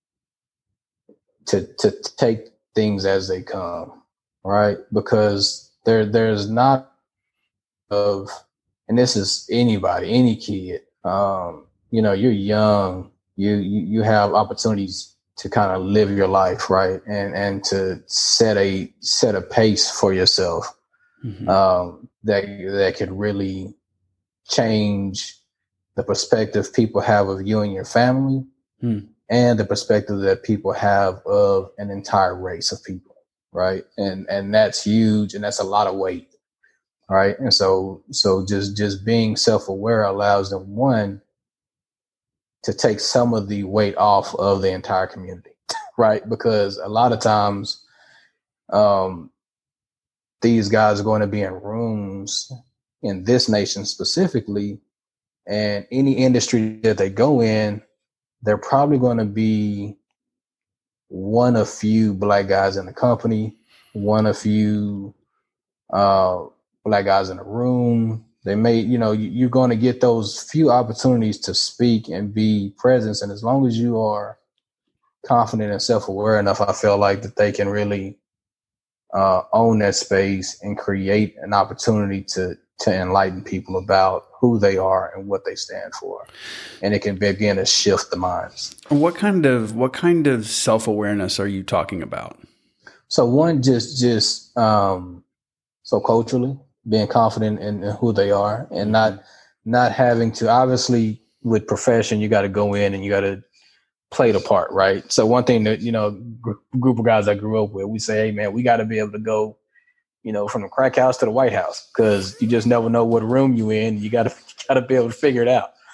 to to take things as they come, right? Because there there's not of, and this is anybody, any kid. Um, you know, you're young, you you, you have opportunities to kind of live your life, right, and and to set a set a pace for yourself mm-hmm. um, that that could really change the perspective people have of you and your family. Mm. And the perspective that people have of an entire race of people, right? And and that's huge, and that's a lot of weight, right? And so so just just being self-aware allows them, one, to take some of the weight off of the entire community, right? Because a lot of times, um, these guys are going to be in rooms in this nation specifically, and any industry that they go in, they're probably going to be one of few Black guys in the company, one of few uh, Black guys in the room. They may, you know, you're going to get those few opportunities to speak and be present. And as long as you are confident and self-aware enough, I feel like that they can really uh, own that space and create an opportunity to to enlighten people about who they are and what they stand for. And it can begin to shift the minds. What kind of, what kind of self-awareness are you talking about? So one, just, just, um, so culturally being confident in, in who they are and not, not having to, obviously with profession, you got to go in and you got to play the part, right? So one thing that, you know, gr- group of guys I grew up with, we say, hey man, we got to be able to go, you know, from the crack house to the White House, because you just never know what room you in. You got to got to be able to figure it out.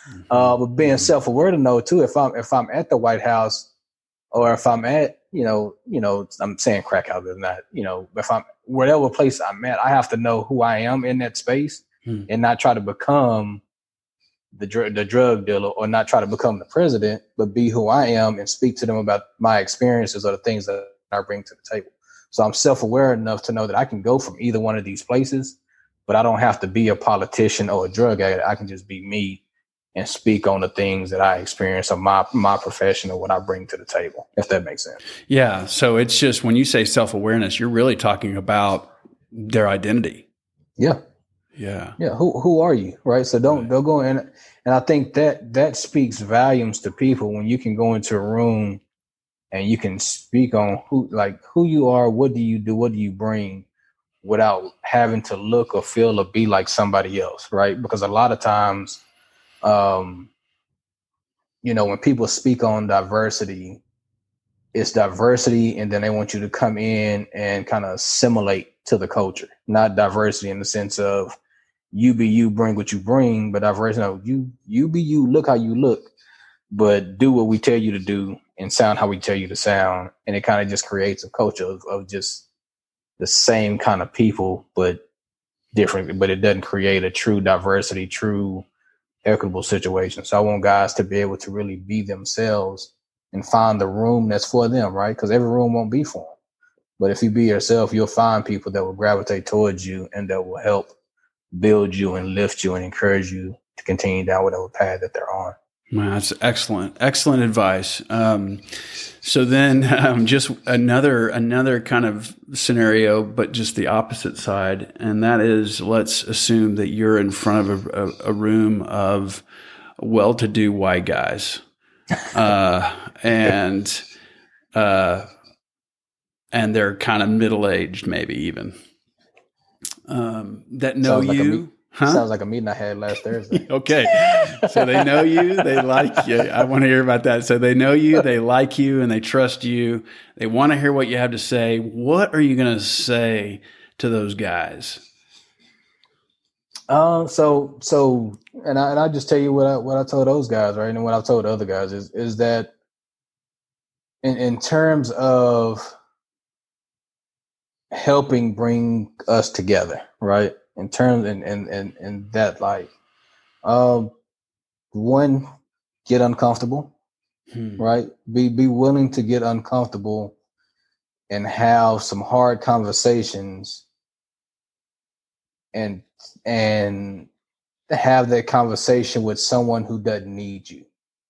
Mm-hmm. Uh, but being mm-hmm. self-aware to know too, if I'm if I'm at the White House, or if I'm at, you know, you know, I'm saying crack house, but not, you know, if I'm whatever place I'm at, I have to know who I am in that space mm-hmm. and not try to become the dr- the drug dealer, or not try to become the president, but be who I am and speak to them about my experiences or the things that I bring to the table. So I'm self-aware enough to know that I can go from either one of these places, but I don't have to be a politician or a drug addict. I can just be me and speak on the things that I experience of my, my profession or what I bring to the table, if that makes sense. Yeah. So it's just, when you say self-awareness, you're really talking about their identity. Yeah. Yeah. Yeah. Who who are you? Right. So don't right. don't go in. And I think that that speaks volumes to people when you can go into a room and you can speak on who, like who you are, what do you do, what do you bring, without having to look or feel or be like somebody else. Right. Because a lot of times, um, you know, when people speak on diversity, it's diversity, and then they want you to come in and kind of assimilate to the culture, not diversity in the sense of you be you, bring what you bring, but diversity, no, you, you be you, look how you look, but do what we tell you to do and sound how we tell you to sound. And it kind of just creates a culture of, of just the same kind of people, but different, but it doesn't create a true diversity, true equitable situation. So I want guys to be able to really be themselves and find the room that's for them, right? Because every room won't be for them. But if you be yourself, you'll find people that will gravitate towards you and that will help build you and lift you and encourage you to continue down whatever path that they're on. Man, that's excellent. Excellent advice. Um, so then um, just another another kind of scenario, but just the opposite side. And that is, let's assume that you're in front of a, a, a room of well-to-do white guys. Uh, and uh, and they're kind of middle-aged, maybe even, um, that know Sounds like you. Me- huh? Sounds like a meeting I had last Thursday. Okay. So they know you, they like you. I want to hear about that. So they know you, they like you, and they trust you. They want to hear what you have to say. What are you going to say to those guys? Um, so, so, and I, and I just tell you what I, what I told those guys, right? And what I've told other guys is, is that in, in terms of helping bring us together, right? In terms, and, and, and, and that, like, um, one, get uncomfortable, hmm. right? Be, be willing to get uncomfortable and have some hard conversations, and, and have that conversation with someone who doesn't need you.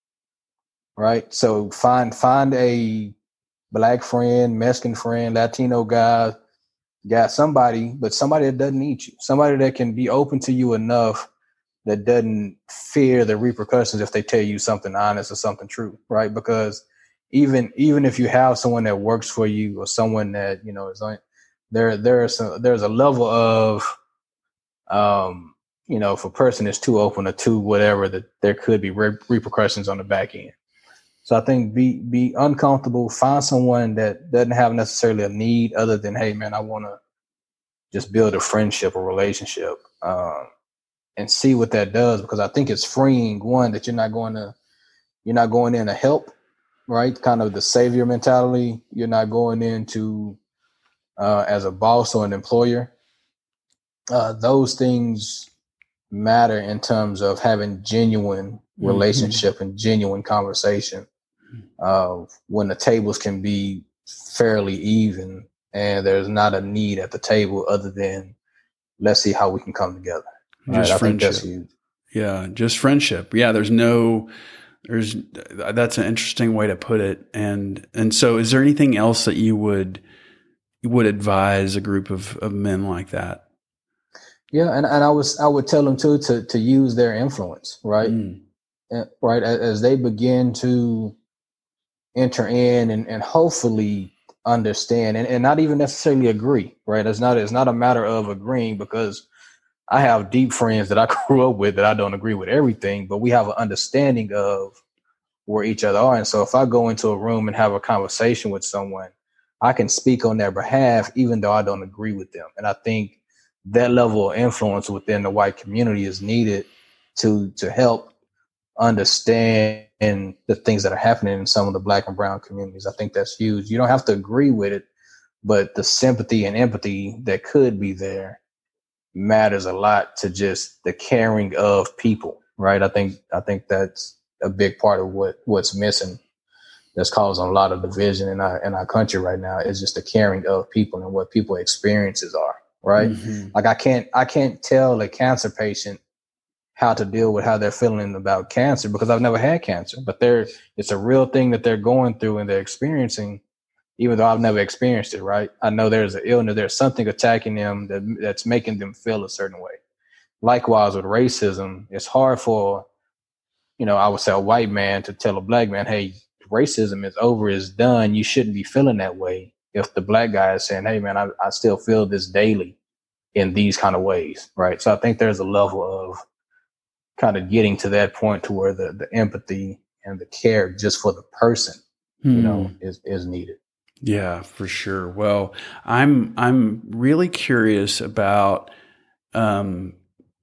Right. So find, find a Black friend, Mexican friend, Latino guy, got somebody, but somebody that doesn't need you, somebody that can be open to you enough that doesn't fear the repercussions if they tell you something honest or something true. Right. Because even, even if you have someone that works for you or someone that, you know, is on there, there's a, there's a level of, um, you know, if a person is too open or too whatever, that there could be re- repercussions on the back end. So I think be be uncomfortable, find someone that doesn't have necessarily a need other than, hey, man, I want to just build a friendship or relationship, um, and see what that does. Because I think it's freeing, one, that you're not going to, you're not going in to help, right? Kind of the savior mentality. You're not going into uh, as a boss or an employer. Uh, those things matter in terms of having genuine relationship mm-hmm. and genuine conversation, uh, when the tables can be fairly even and there's not a need at the table other than, let's see how we can come together. Just right? friendship. I think that's huge. Yeah. Just friendship. Yeah. There's no, there's, that's an interesting way to put it. And, and so is there anything else that you would, you would advise a group of, of men like that? Yeah, and, and I was I would tell them too to to use their influence, right? Mm. And, right, as, as they begin to enter in and, and hopefully understand and, and not even necessarily agree, right? It's not it's not a matter of agreeing, because I have deep friends that I grew up with that I don't agree with everything, but we have an understanding of where each other are. And so if I go into a room and have a conversation with someone, I can speak on their behalf, even though I don't agree with them. And I think that level of influence within the white community is needed to to help understand the things that are happening in some of the Black and brown communities. I think that's huge. You don't have to agree with it, but the sympathy and empathy that could be there matters a lot to just the caring of people, right? I think I think that's a big part of what what's missing, that's causing a lot of division in our in our country right now, is just the caring of people and what people's experiences are, right? Mm-hmm. Like I can't I can't tell a cancer patient how to deal with how they're feeling about cancer because I've never had cancer, but they're it's a real thing that they're going through and they're experiencing, even though I've never experienced it, right? I know there's an illness, there's something attacking them that, that's making them feel a certain way. Likewise with racism, it's hard for, you know, I would say a white man to tell a Black man, hey, racism is over, is done. You shouldn't be feeling that way. If the Black guy is saying, hey, man, I, I still feel this daily in these kind of ways, right? So I think there's a level of kind of getting to that point to where the, the empathy and the care just for the person, hmm. you know, is, is needed. Yeah, for sure. Well, I'm I'm really curious about um,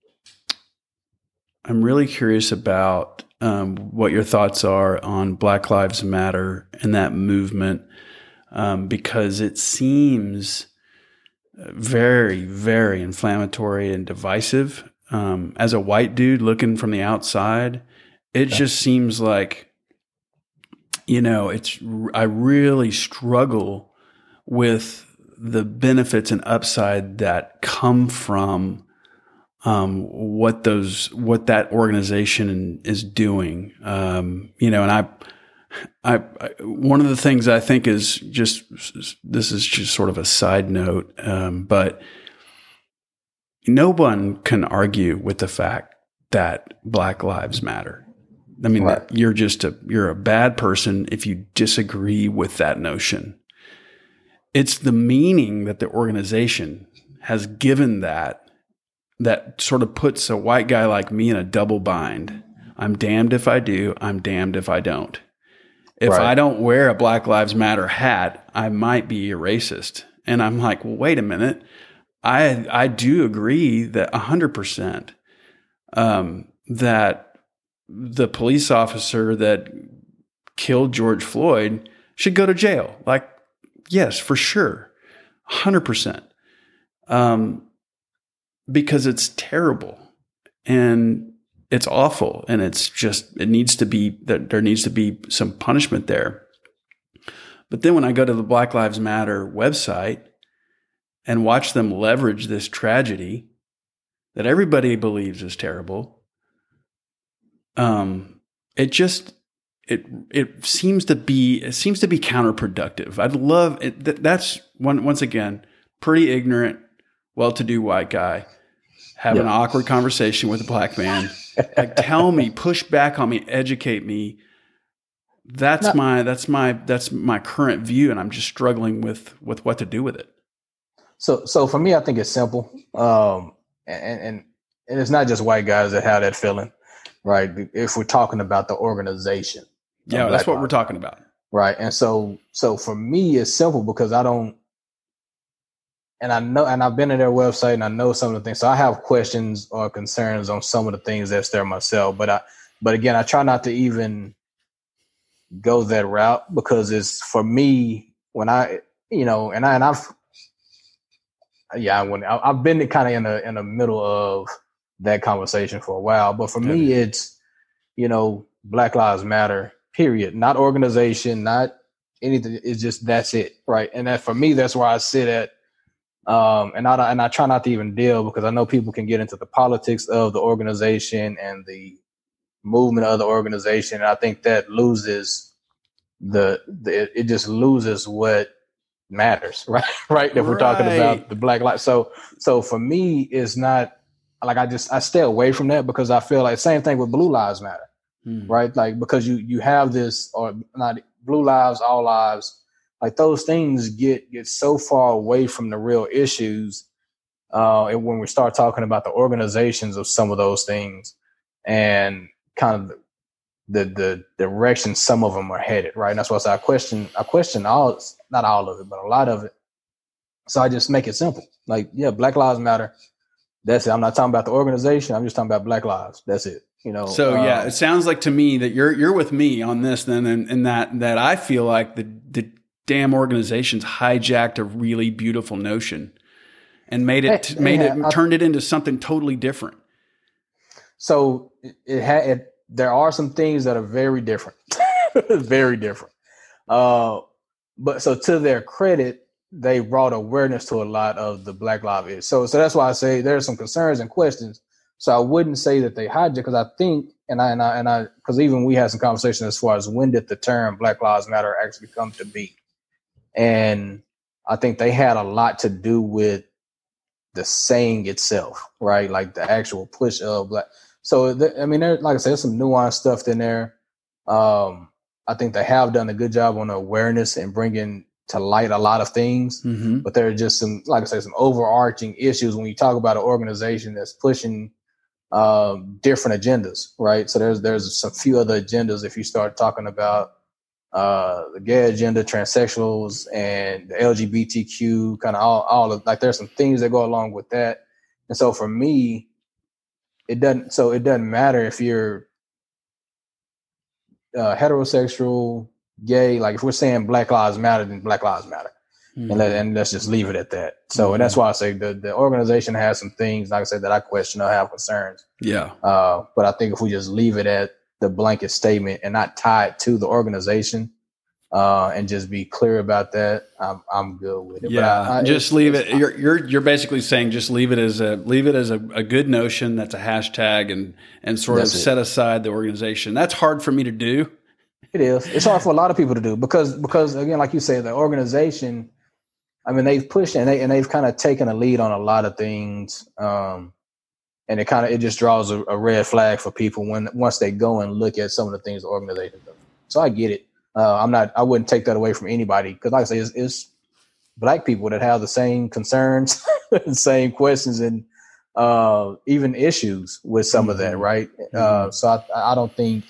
I'm really curious about um, what your thoughts are on Black Lives Matter and that movement, um, because it seems very, very inflammatory and divisive. Um, as a white dude looking from the outside, it yeah. just seems like, you know, it's, I really struggle with the benefits and upside that come from, um, what those, what that organization is doing. Um, you know, and I, I, I, one of the things I think is just, this is just sort of a side note, um, but no one can argue with the fact that Black Lives Matter. I mean, right. you're just a, you're a bad person if you disagree with that notion. It's the meaning that the organization has given that, that sort of puts a white guy like me in a double bind. I'm damned if I do. I'm damned if I don't. If right. I don't wear a Black Lives Matter hat, I might be a racist. And I'm like, well, wait a minute. I I do agree that one hundred percent um, that the police officer that killed George Floyd should go to jail. Like, yes, for sure, one hundred percent. Um, because it's terrible and it's awful, and it's just, it needs to be, that there needs to be some punishment there. But then when I go to the Black Lives Matter website and watch them leverage this tragedy that everybody believes is terrible, um, it just, it it seems to be, it seems to be counterproductive. I'd love it. Th- that's one, once again, pretty ignorant, well-to-do white guy having yep. an awkward conversation with a Black man. Like, tell me, push back on me, educate me. That's no. my, that's my, that's my current view. And I'm just struggling with, with what to do with it. So, so for me, I think it's simple. Um, and, and, and it's not just white guys that have that feeling, right? If we're talking about the organization. Yeah, that's what Lives, we're talking about. Right. And so, so for me, it's simple because I don't, and I know, and I've been to their website and I know some of the things. So I have questions or concerns on some of the things that's there myself. But I, but again, I try not to even go that route because it's, for me, when I, you know, and I, and I've, yeah, when I, I've been kind of in the, in the middle of that conversation for a while, but for me, it's, you know, Black Lives Matter, period, not organization, not anything. It's just, that's it. Right. And that for me, that's where I sit at. Um, and I and I try not to even deal because I know people can get into the politics of the organization and the movement of the organization. And I think that loses the, the it just loses what matters, right? Right. If we're talking about the Black lives. So so for me, it's not like I just I stay away from that because I feel like same thing with Blue Lives Matter, hmm. right? Like because you you have this or not Blue Lives, All Lives. Like those things get get so far away from the real issues, uh, and when we start talking about the organizations of some of those things, and kind of the the direction some of them are headed, right? And that's why I say I question I question all, not all of it, but a lot of it. So I just make it simple. Like, yeah, Black Lives Matter. That's it. I'm not talking about the organization. I'm just talking about Black lives. That's it. You know, so yeah, um, it sounds like to me that you're you're with me on this then, and, and that that I feel like the the damn organizations hijacked a really beautiful notion and made it it, made it, it I, turned it into something totally different. So it, it had it, there are some things that are very different, very different. Uh, but so to their credit, they brought awareness to a lot of the Black Lives Matter. So so that's why I say there's some concerns and questions. So I wouldn't say that they hijacked, because I think, and I and I and I because even we had some conversation as far as when did the term Black Lives Matter actually come to be, and I think they had a lot to do with the saying itself, right? Like the actual push of black. So, th- I mean, there, like I said, there's some nuanced stuff in there. Um, I think they have done a good job on awareness and bringing to light a lot of things, Mm-hmm. but there are just some, like I said, some overarching issues when you talk about an organization that's pushing um, different agendas, right? So there's there's some few other agendas. If you start talking about uh, the gay agenda, transsexuals, and the L G B T Q, kind of all, all of like, there's some things that go along with that. And so for me, it doesn't, so it doesn't matter if you're uh, heterosexual, gay, like if we're saying Black Lives Matter, then Black Lives Matter. Mm-hmm. And, let, and let's just leave it at that. So, mm-hmm. and that's why I say the, the organization has some things, like I said, that I question or have concerns. Yeah. Uh, but I think if we just leave it at the blanket statement and not tie it to the organization, uh, and just be clear about that, I'm I'm good with it. Yeah, but I, I, just it's, leave it's, it. You're you're you're basically saying just leave it as a leave it as a, a good notion that's a hashtag, and and sort of it. set aside the organization. That's hard for me to do. It is. It's hard for a lot of people to do because because again, like you said, the organization. I mean, they've pushed and they and they've kind of taken a lead on a lot of things. Um, And it kind of it just draws a, a red flag for people when once they go and look at some of the things the organization does. So I get it. Uh, I'm not. I wouldn't take that away from anybody because, like I say, it's, it's black people that have the same concerns, same questions, and uh, even issues with some mm-hmm. of that, right? Mm-hmm. Uh, so I, I don't think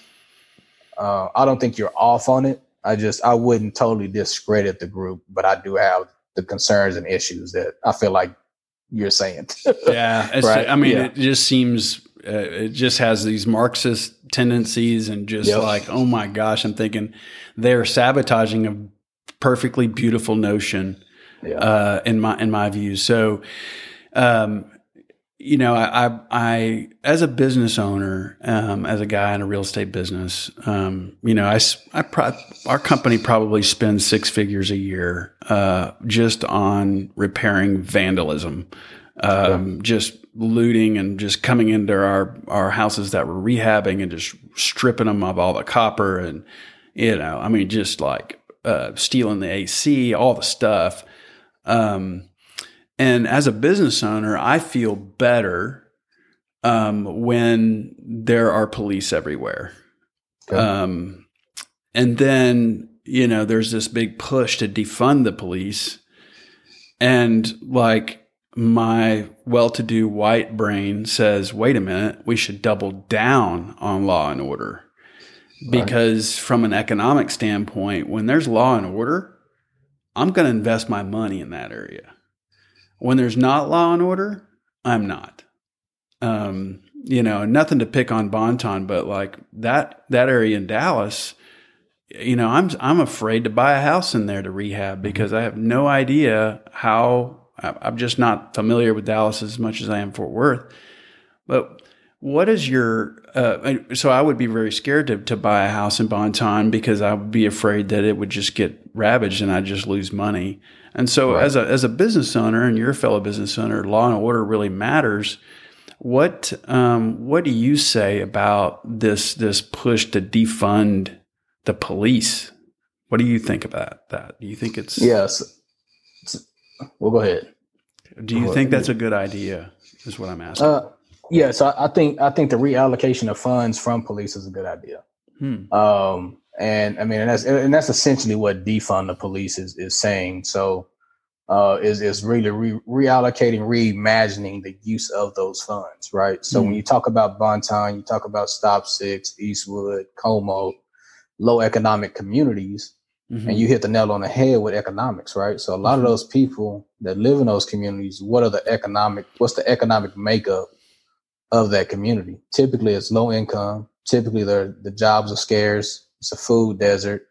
uh, I don't think you're off on it. I just I wouldn't totally discredit the group, but I do have the concerns and issues that I feel like you're saying. Yeah. It's, right? I mean, yeah. it just seems, uh, it just has these Marxist tendencies and just yep. like, oh my gosh, I'm thinking they're sabotaging a perfectly beautiful notion, yeah. uh, in my, in my view. So, um, you know, I, I, I, as a business owner, um, as a guy in a real estate business, um, you know, I, I pro- our company probably spends six figures a year, uh, just on repairing vandalism, um, yeah. just looting and just coming into our, our houses that we're rehabbing and just stripping them of all the copper and, you know, I mean, just like, uh, stealing the A C, all the stuff. Um, And as a business owner, I feel better um, when there are police everywhere. Okay. Um, and then, you know, there's this big push to defund the police. And like my well-to-do white brain says, wait a minute, we should double down on law and order. Because right. from an economic standpoint, when there's law and order, I'm going to invest my money in that area. When there's not law and order, I'm not. Um, you know, nothing to pick on Bonton, but like that that area in Dallas, you know, I'm I'm afraid to buy a house in there to rehab because I have no idea how. I'm just not familiar with Dallas as much as I am Fort Worth. But what is your? Uh, so I would be very scared to to buy a house in Bonton because I would be afraid that it would just get ravaged and I'd just lose money. And so right. as a as a business owner and you're a fellow business owner, law and order really matters. What um, what do you say about this this push to defund the police? What do you think about that? Do you think it's yes? Well, go ahead. Do you go think ahead. that's a good idea? Is what I'm asking. Uh, yeah, so I think I think the reallocation of funds from police is a good idea. Hmm. Um, And I mean, and that's and that's essentially what defund the police is is saying. So, uh, is is really re- reallocating, reimagining the use of those funds, right? So mm-hmm. when you talk about Bonton, you talk about Stop Six, Eastwood, Como, low economic communities, mm-hmm. and you hit the nail on the head with economics, right? So a lot mm-hmm. of those people that live in those communities, what are the economic? What's the economic makeup of that community. Typically, it's low income. Typically, the the jobs are scarce. It's a food desert.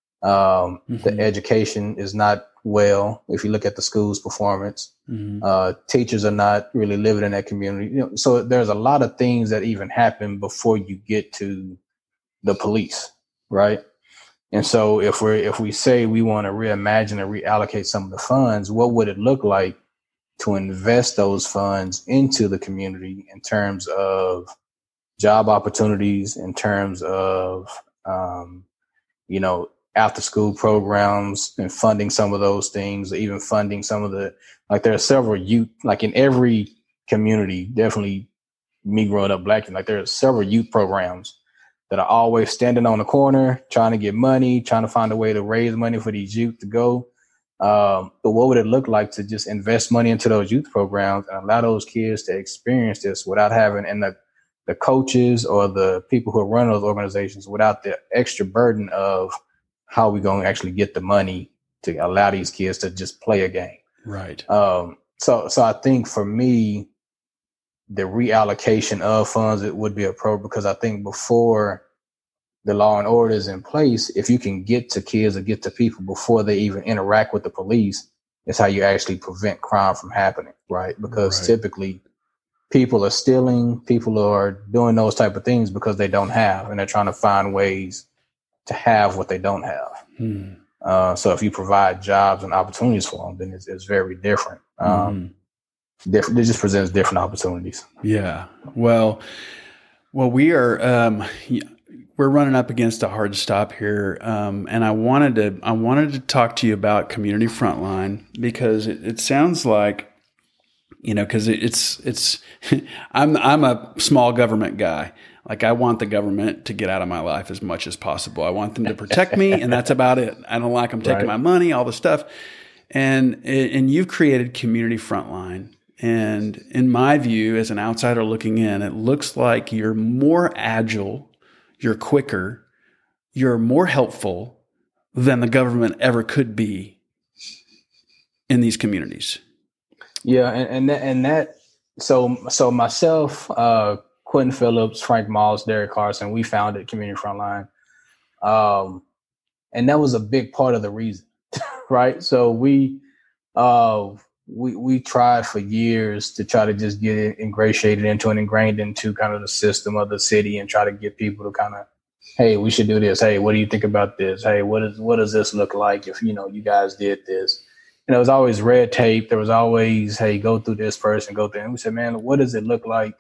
Um, mm-hmm. The education is not well. If you look at the school's performance, mm-hmm. uh, teachers are not really living in that community. You know, so there's a lot of things that even happen before you get to the police, right? And so if we if we say we want to reimagine and reallocate some of the funds, what would it look like to invest those funds into the community in terms of job opportunities, in terms of um, you know, after school programs and funding some of those things, or even funding some of the, like there are several youth, like in every community, definitely me growing up Black, like there are several youth programs that are always standing on the corner, trying to get money, trying to find a way to raise money for these youth to go. Um, but what would it look like to just invest money into those youth programs and allow those kids to experience this without having, and the, the coaches or the people who run those organizations, without the extra burden of how we going to actually get the money to allow these kids to just play a game. Right. Um, so, so I think for me, the reallocation of funds, it would be appropriate, because I think before the law and order is in place, if you can get to kids or get to people before they even interact with the police, it's how you actually prevent crime from happening. Right. Because right. typically people are stealing, people are doing those type of things because they don't have, and they're trying to find ways to have what they don't have. Hmm. Uh, so if you provide jobs and opportunities for them, then it's, it's very different. Um, mm-hmm. different. It just presents different opportunities. Yeah. Well, well, we are, um, we're running up against a hard stop here. Um, and I wanted to, I wanted to talk to you about Community Frontline, because it, it sounds like, you know, cause it, it's, it's, I'm, I'm a small government guy. Like, I want the government to get out of my life as much as possible. I want them to protect me, and that's about it. I don't like them taking right. my money, all the stuff. And and you've created Community Frontline. And in my view, as an outsider looking in, it looks like you're more agile, you're quicker, you're more helpful than the government ever could be in these communities. Yeah, and and that, and that so so myself, uh, Quentin Phillips, Frank Moss, Derek Carson, we founded Community Frontline. Um, and that was a big part of the reason, right? So we, uh, we, we tried for years to try to just get it ingratiated into and ingrained into kind of the system of the city, and try to get people to kind of, hey, we should do this. Hey, what do you think about this? Hey, what is, what does this look like if, you know, you guys did this? And it was always red tape. There was always, hey, go through this person, go through. And we said, man, what does it look like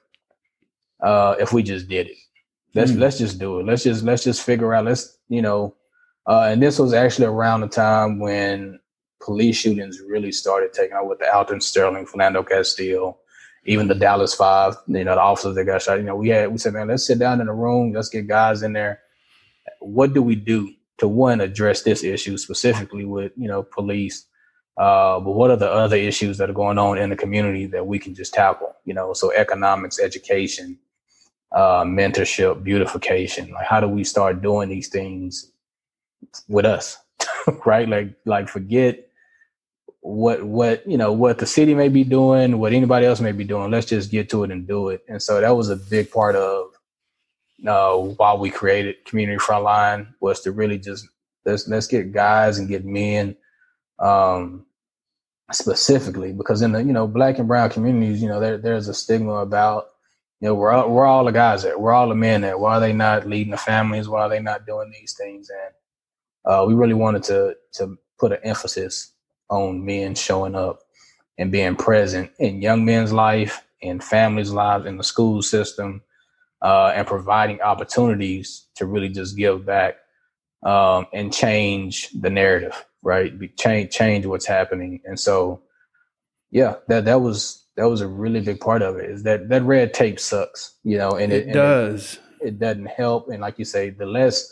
Uh, if we just did it? Let's mm. let's just do it. Let's just let's just figure out. Let's you know. Uh, and this was actually around the time when police shootings really started taking off, with the Alton Sterling, Philando Castile, even the Dallas Five. You know, the officers that got shot. You know, we had we said, man, let's sit down in a room. Let's get guys in there. What do we do to, one, address this issue specifically with, you know, police? Uh, but what are the other issues that are going on in the community that we can just tackle? You know, so economics, education, uh, mentorship, beautification. Like, how do we start doing these things with us, right? Like, like forget what, what, you know, what the city may be doing, what anybody else may be doing. Let's just get to it and do it. And so that was a big part of uh, why we created Community Frontline, was to really just, let's, let's get guys and get men, um, specifically, because in the, you know, Black and brown communities, you know, there, there's a stigma about, you know, we're all, we're all the guys there. We're all the men there. Why are they not leading the families? Why are they not doing these things? And uh, we really wanted to to put an emphasis on men showing up and being present in young men's life, in families' lives, in the school system, uh, and providing opportunities to really just give back um, and change the narrative, right? Be, change change what's happening. And so, yeah, that that was. That was a really big part of it, is that that red tape sucks, you know, and it, it does. It, it doesn't help. And like you say, the less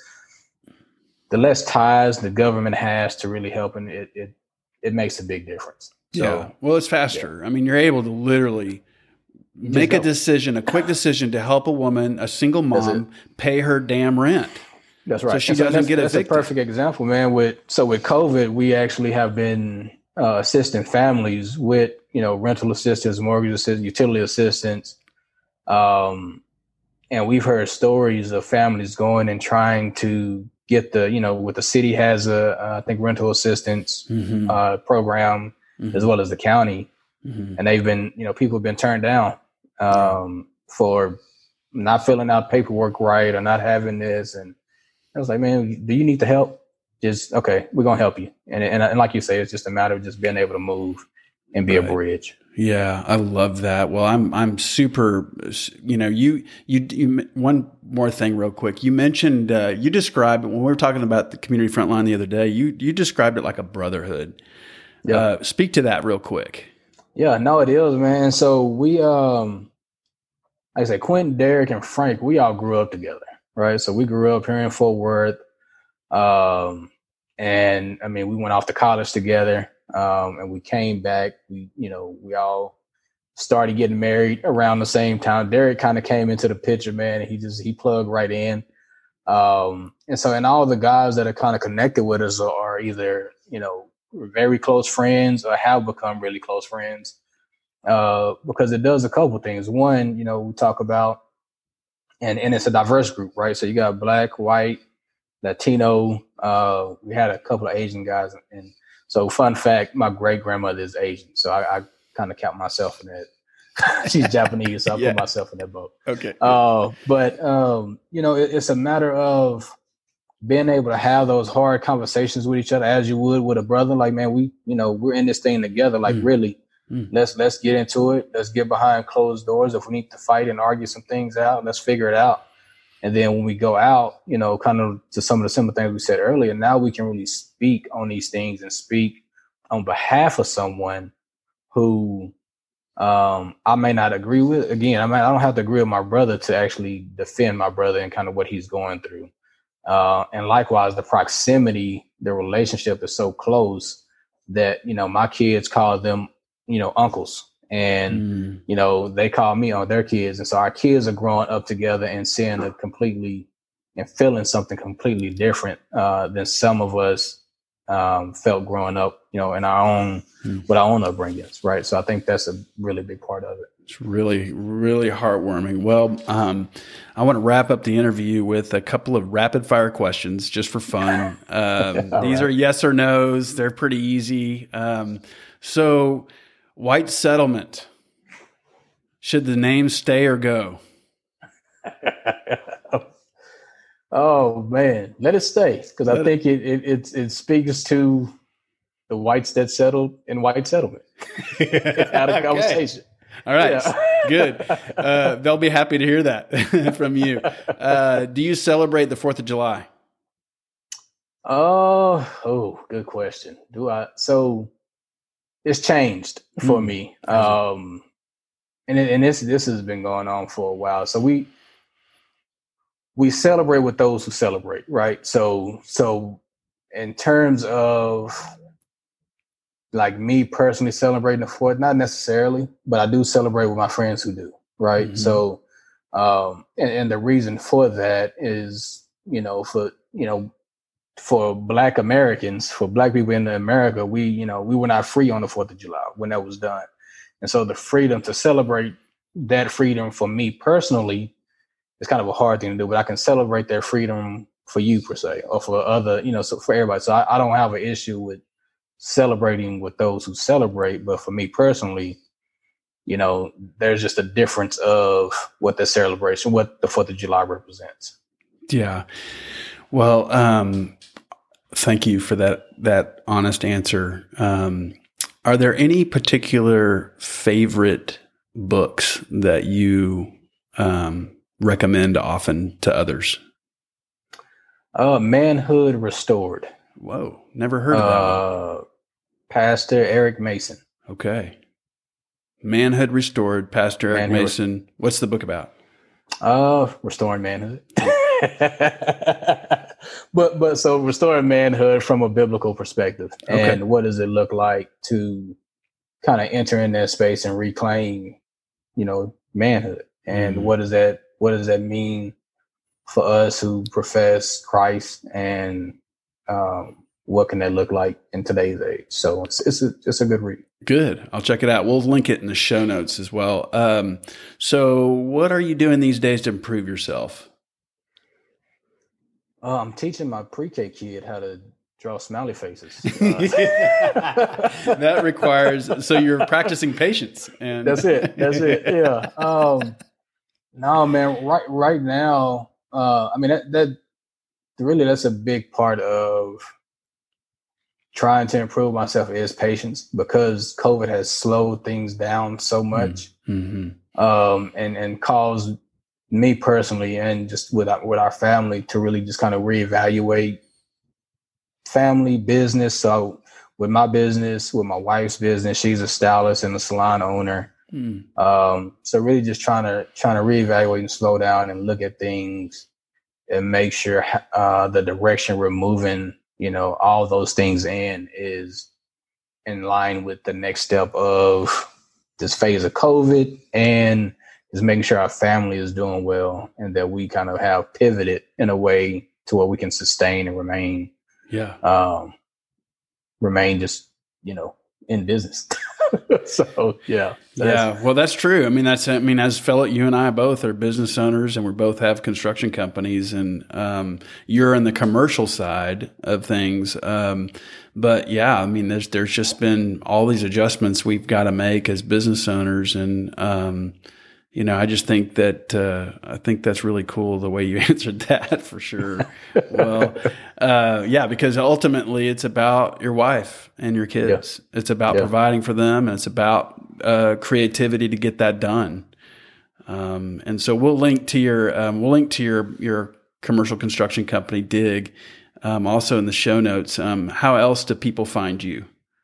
the less ties the government has to really helping it, it, it makes a big difference. So, yeah. Well, it's faster. Yeah. I mean, you're able to literally make a decision, a quick decision to help a woman, a single mom, pay her damn rent. That's right. So she so doesn't that's, get that's evicted. a perfect example, man. With so with COVID, we actually have been uh, assisting families with, you know, rental assistance, mortgage assistance, utility assistance, Um, and we've heard stories of families going and trying to get the, you know, what the city has a, uh, I think rental assistance mm-hmm. uh, program mm-hmm. as well as the county. Mm-hmm. And they've been, you know, people have been turned down um, yeah. for not filling out paperwork right or not having this. And I was like, man, do you need the help? Just, okay, we're going to help you. And, and and like you say, it's just a matter of just being able to move and be right. a bridge. Yeah, I love that. Well, I'm I'm super. You know, you you, you one more thing, real quick. You mentioned uh, you described when we were talking about the community frontline the other day. You you described it like a brotherhood. Yeah. Uh, speak to that real quick. Yeah, no, it is, man. So we, um, like I say, Quentin, Derek, and Frank, we all grew up together, right? So we grew up here in Fort Worth, um, and I mean, we went off to college together. Um, and we came back, we, you know, we all started getting married around the same time. Derek kind of came into the picture, man, and he just, he plugged right in. Um, and so, and all the guys that are kind of connected with us are either, you know, very close friends or have become really close friends. Uh, because it does a couple things. One, you know, we talk about, and, and it's a diverse group, right? So you got Black, white, Latino, uh, we had a couple of Asian guys, and so fun fact, my great grandmother is Asian. So I, I kind of count myself in that. She's Japanese, so I yeah. put myself in that boat. Okay. Uh, but, um, you know, it, it's a matter of being able to have those hard conversations with each other as you would with a brother. Like, man, we, you know, we're in this thing together. Like, mm. really, mm. let's, let's get into it. Let's get behind closed doors. If we need to fight and argue some things out, let's figure it out. And then when we go out, you know, kind of to some of the similar things we said earlier, now we can really speak on these things and speak on behalf of someone who um, I may not agree with. Again, I mean, I don't have to agree with my brother to actually defend my brother and kind of what he's going through. Uh, and likewise, the proximity, the relationship is so close that, you know, my kids call them, you know, uncles. And, mm. you know, they call me on their kids. And so our kids are growing up together and seeing a completely and feeling something completely different uh, than some of us um, felt growing up, you know, in our own, mm. with our own upbringings. Right. So I think that's a really big part of it. It's really, really heartwarming. Well, um, I want to wrap up the interview with a couple of rapid fire questions just for fun. Um, these right. are yes or no's. They're pretty easy. Um, so, White Settlement. Should the name stay or go? Oh man, let it stay because I think it, it it it speaks to the whites that settled in White Settlement. Out of okay. conversation. All right, yeah. Good. Uh, they'll be happy to hear that from you. Uh, do you celebrate the Fourth of July? Oh, oh, good question. Do I? So. It's changed for mm. me. Um, and it, and this this has been going on for a while. So we we celebrate with those who celebrate, right? So so in terms of like me personally celebrating the Fourth, not necessarily, but I do celebrate with my friends who do, right? Mm-hmm. So um, and, and the reason for that is, you know, for you know. For Black Americans, for Black people in America, we, you know, we were not free on the fourth of July when that was done. And so the freedom to celebrate that freedom for me personally is kind of a hard thing to do, but I can celebrate that freedom for you per se, or for other, you know, so for everybody. So I, I don't have an issue with celebrating with those who celebrate, but for me personally, you know, there's just a difference of what the celebration, what the fourth of July represents. Yeah. Well, um, thank you for that, that honest answer. Um, are there any particular favorite books that you, um, recommend often to others? Uh, Manhood Restored. Whoa. Never heard of that uh, one. Pastor Eric Mason. Okay. Manhood Restored, Pastor Eric Manhood. Mason. What's the book about? Uh, Restoring Manhood. but but so restoring manhood from a biblical perspective, and okay. what does it look like to kind of enter in that space and reclaim, you know, manhood, and mm-hmm. what does that what does that mean for us who profess Christ, and um, what can that look like in today's age? So it's it's a, it's a good read. Good. I'll check it out. We'll link it in the show notes as well. Um, so what are you doing these days to improve yourself? Uh, I'm teaching my pre-K kid how to draw smiley faces. Uh, that requires, so you're practicing patience. And that's it. That's it. Yeah. Um, no, man, right, right now, uh, I mean, that, that really, that's a big part of trying to improve myself is patience, because COVID has slowed things down so much, mm-hmm. um, and, and caused me personally, and just with our, with our family, to really just kind of reevaluate family business. So with my business, with my wife's business, she's a stylist and a salon owner. Mm. Um, so really just trying to, trying to reevaluate and slow down and look at things and make sure, uh, the direction we're moving, you know, all those things in is in line with the next step of this phase of COVID, and is making sure our family is doing well, and that we kind of have pivoted in a way to where we can sustain and remain, yeah, um, remain just, you know, in business. so yeah, so yeah. That's, well, that's true. I mean, that's, I mean, as fellow, you and I both are business owners, and we both have construction companies, and um, you're in the commercial side of things. Um, but yeah, I mean, there's there's just been all these adjustments we've got to make as business owners, and um, you know, I just think that, uh, I think that's really cool the way you answered that, for sure. Well, uh, yeah, because ultimately it's about your wife and your kids. Yeah. It's about yeah. providing for them, and it's about, uh, creativity to get that done. Um, and so we'll link to your, um, we'll link to your, your commercial construction company, Dig, um, also in the show notes. Um, how else do people find you?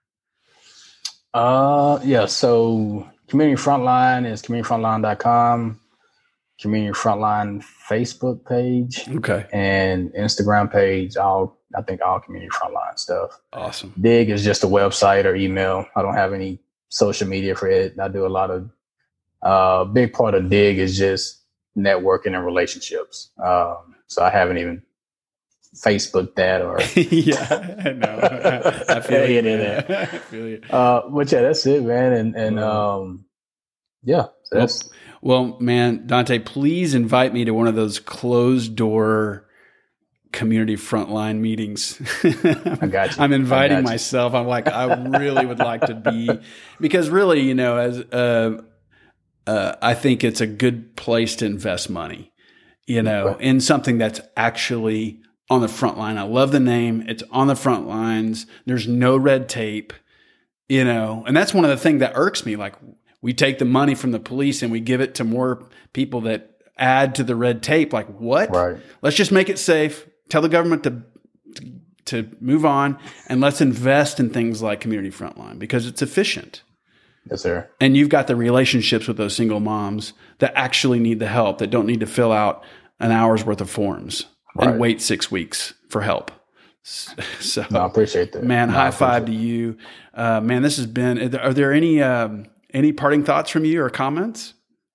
Uh, yeah, so Community Frontline is community frontline dot com, Community Frontline Facebook page, okay, and Instagram page. All I think all Community Frontline stuff. Awesome. Dig is just a website or email. I don't have any social media for it. I do a lot of. A uh, big part of Dig is just networking and relationships. Um, so I haven't even Facebook that or yeah, I know. I, I feel you. I feel you. Uh, but yeah, that's it, man. And and um, yeah, so that's well, well, man, Dante, please invite me to one of those closed door community frontline meetings. I got you. I'm inviting you. myself. I'm like, I really would like to be, because really, you know, as uh, uh, I think it's a good place to invest money, you know, okay. in something that's actually on the front line. I love the name. It's on the front lines. There's no red tape, you know, and that's one of the things that irks me. Like, we take the money from the police and we give it to more people that add to the red tape. Like, what? Right. Let's just make it safe. Tell the government to, to, to move on, and let's invest in things like Community Frontline, because it's efficient. Yes, sir. And you've got the relationships with those single moms that actually need the help, that don't need to fill out an hour's worth of forms. Right. And wait six weeks for help. So, no, I appreciate that. Man, no, high five to you. Uh, man, this has been, are there any, um, any parting thoughts from you or comments?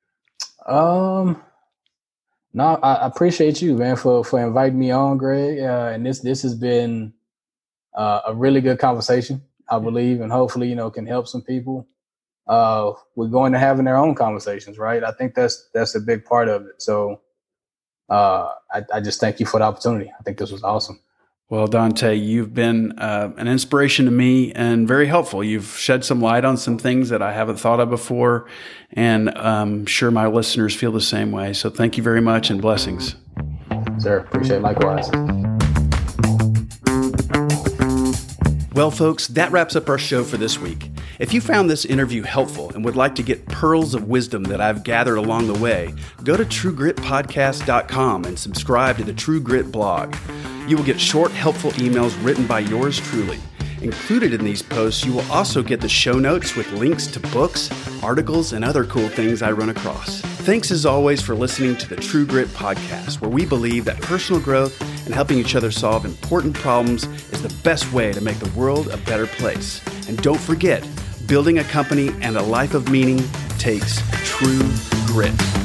Um, no, I appreciate you, man, for, for inviting me on, Greg. Uh, and this, this has been uh, a really good conversation, I believe, and hopefully, you know, can help some people. Uh, we're going to having their own conversations, right? I think that's, that's a big part of it. So, Uh, I, I just thank you for the opportunity. I think this was awesome. Well, Dante, you've been uh, an inspiration to me and very helpful. You've shed some light on some things that I haven't thought of before, and I'm sure my listeners feel the same way. So thank you very much, and blessings. Sir, appreciate it. Likewise. Well, folks, that wraps up our show for this week. If you found this interview helpful and would like to get pearls of wisdom that I've gathered along the way, go to true grit podcast dot com and subscribe to the True Grit blog. You will get short, helpful emails written by yours truly. Included in these posts, you will also get the show notes with links to books, articles, and other cool things I run across. Thanks as always for listening to the True Grit podcast, where we believe that personal growth and helping each other solve important problems is the best way to make the world a better place. And don't forget, building a company and a life of meaning takes true grit.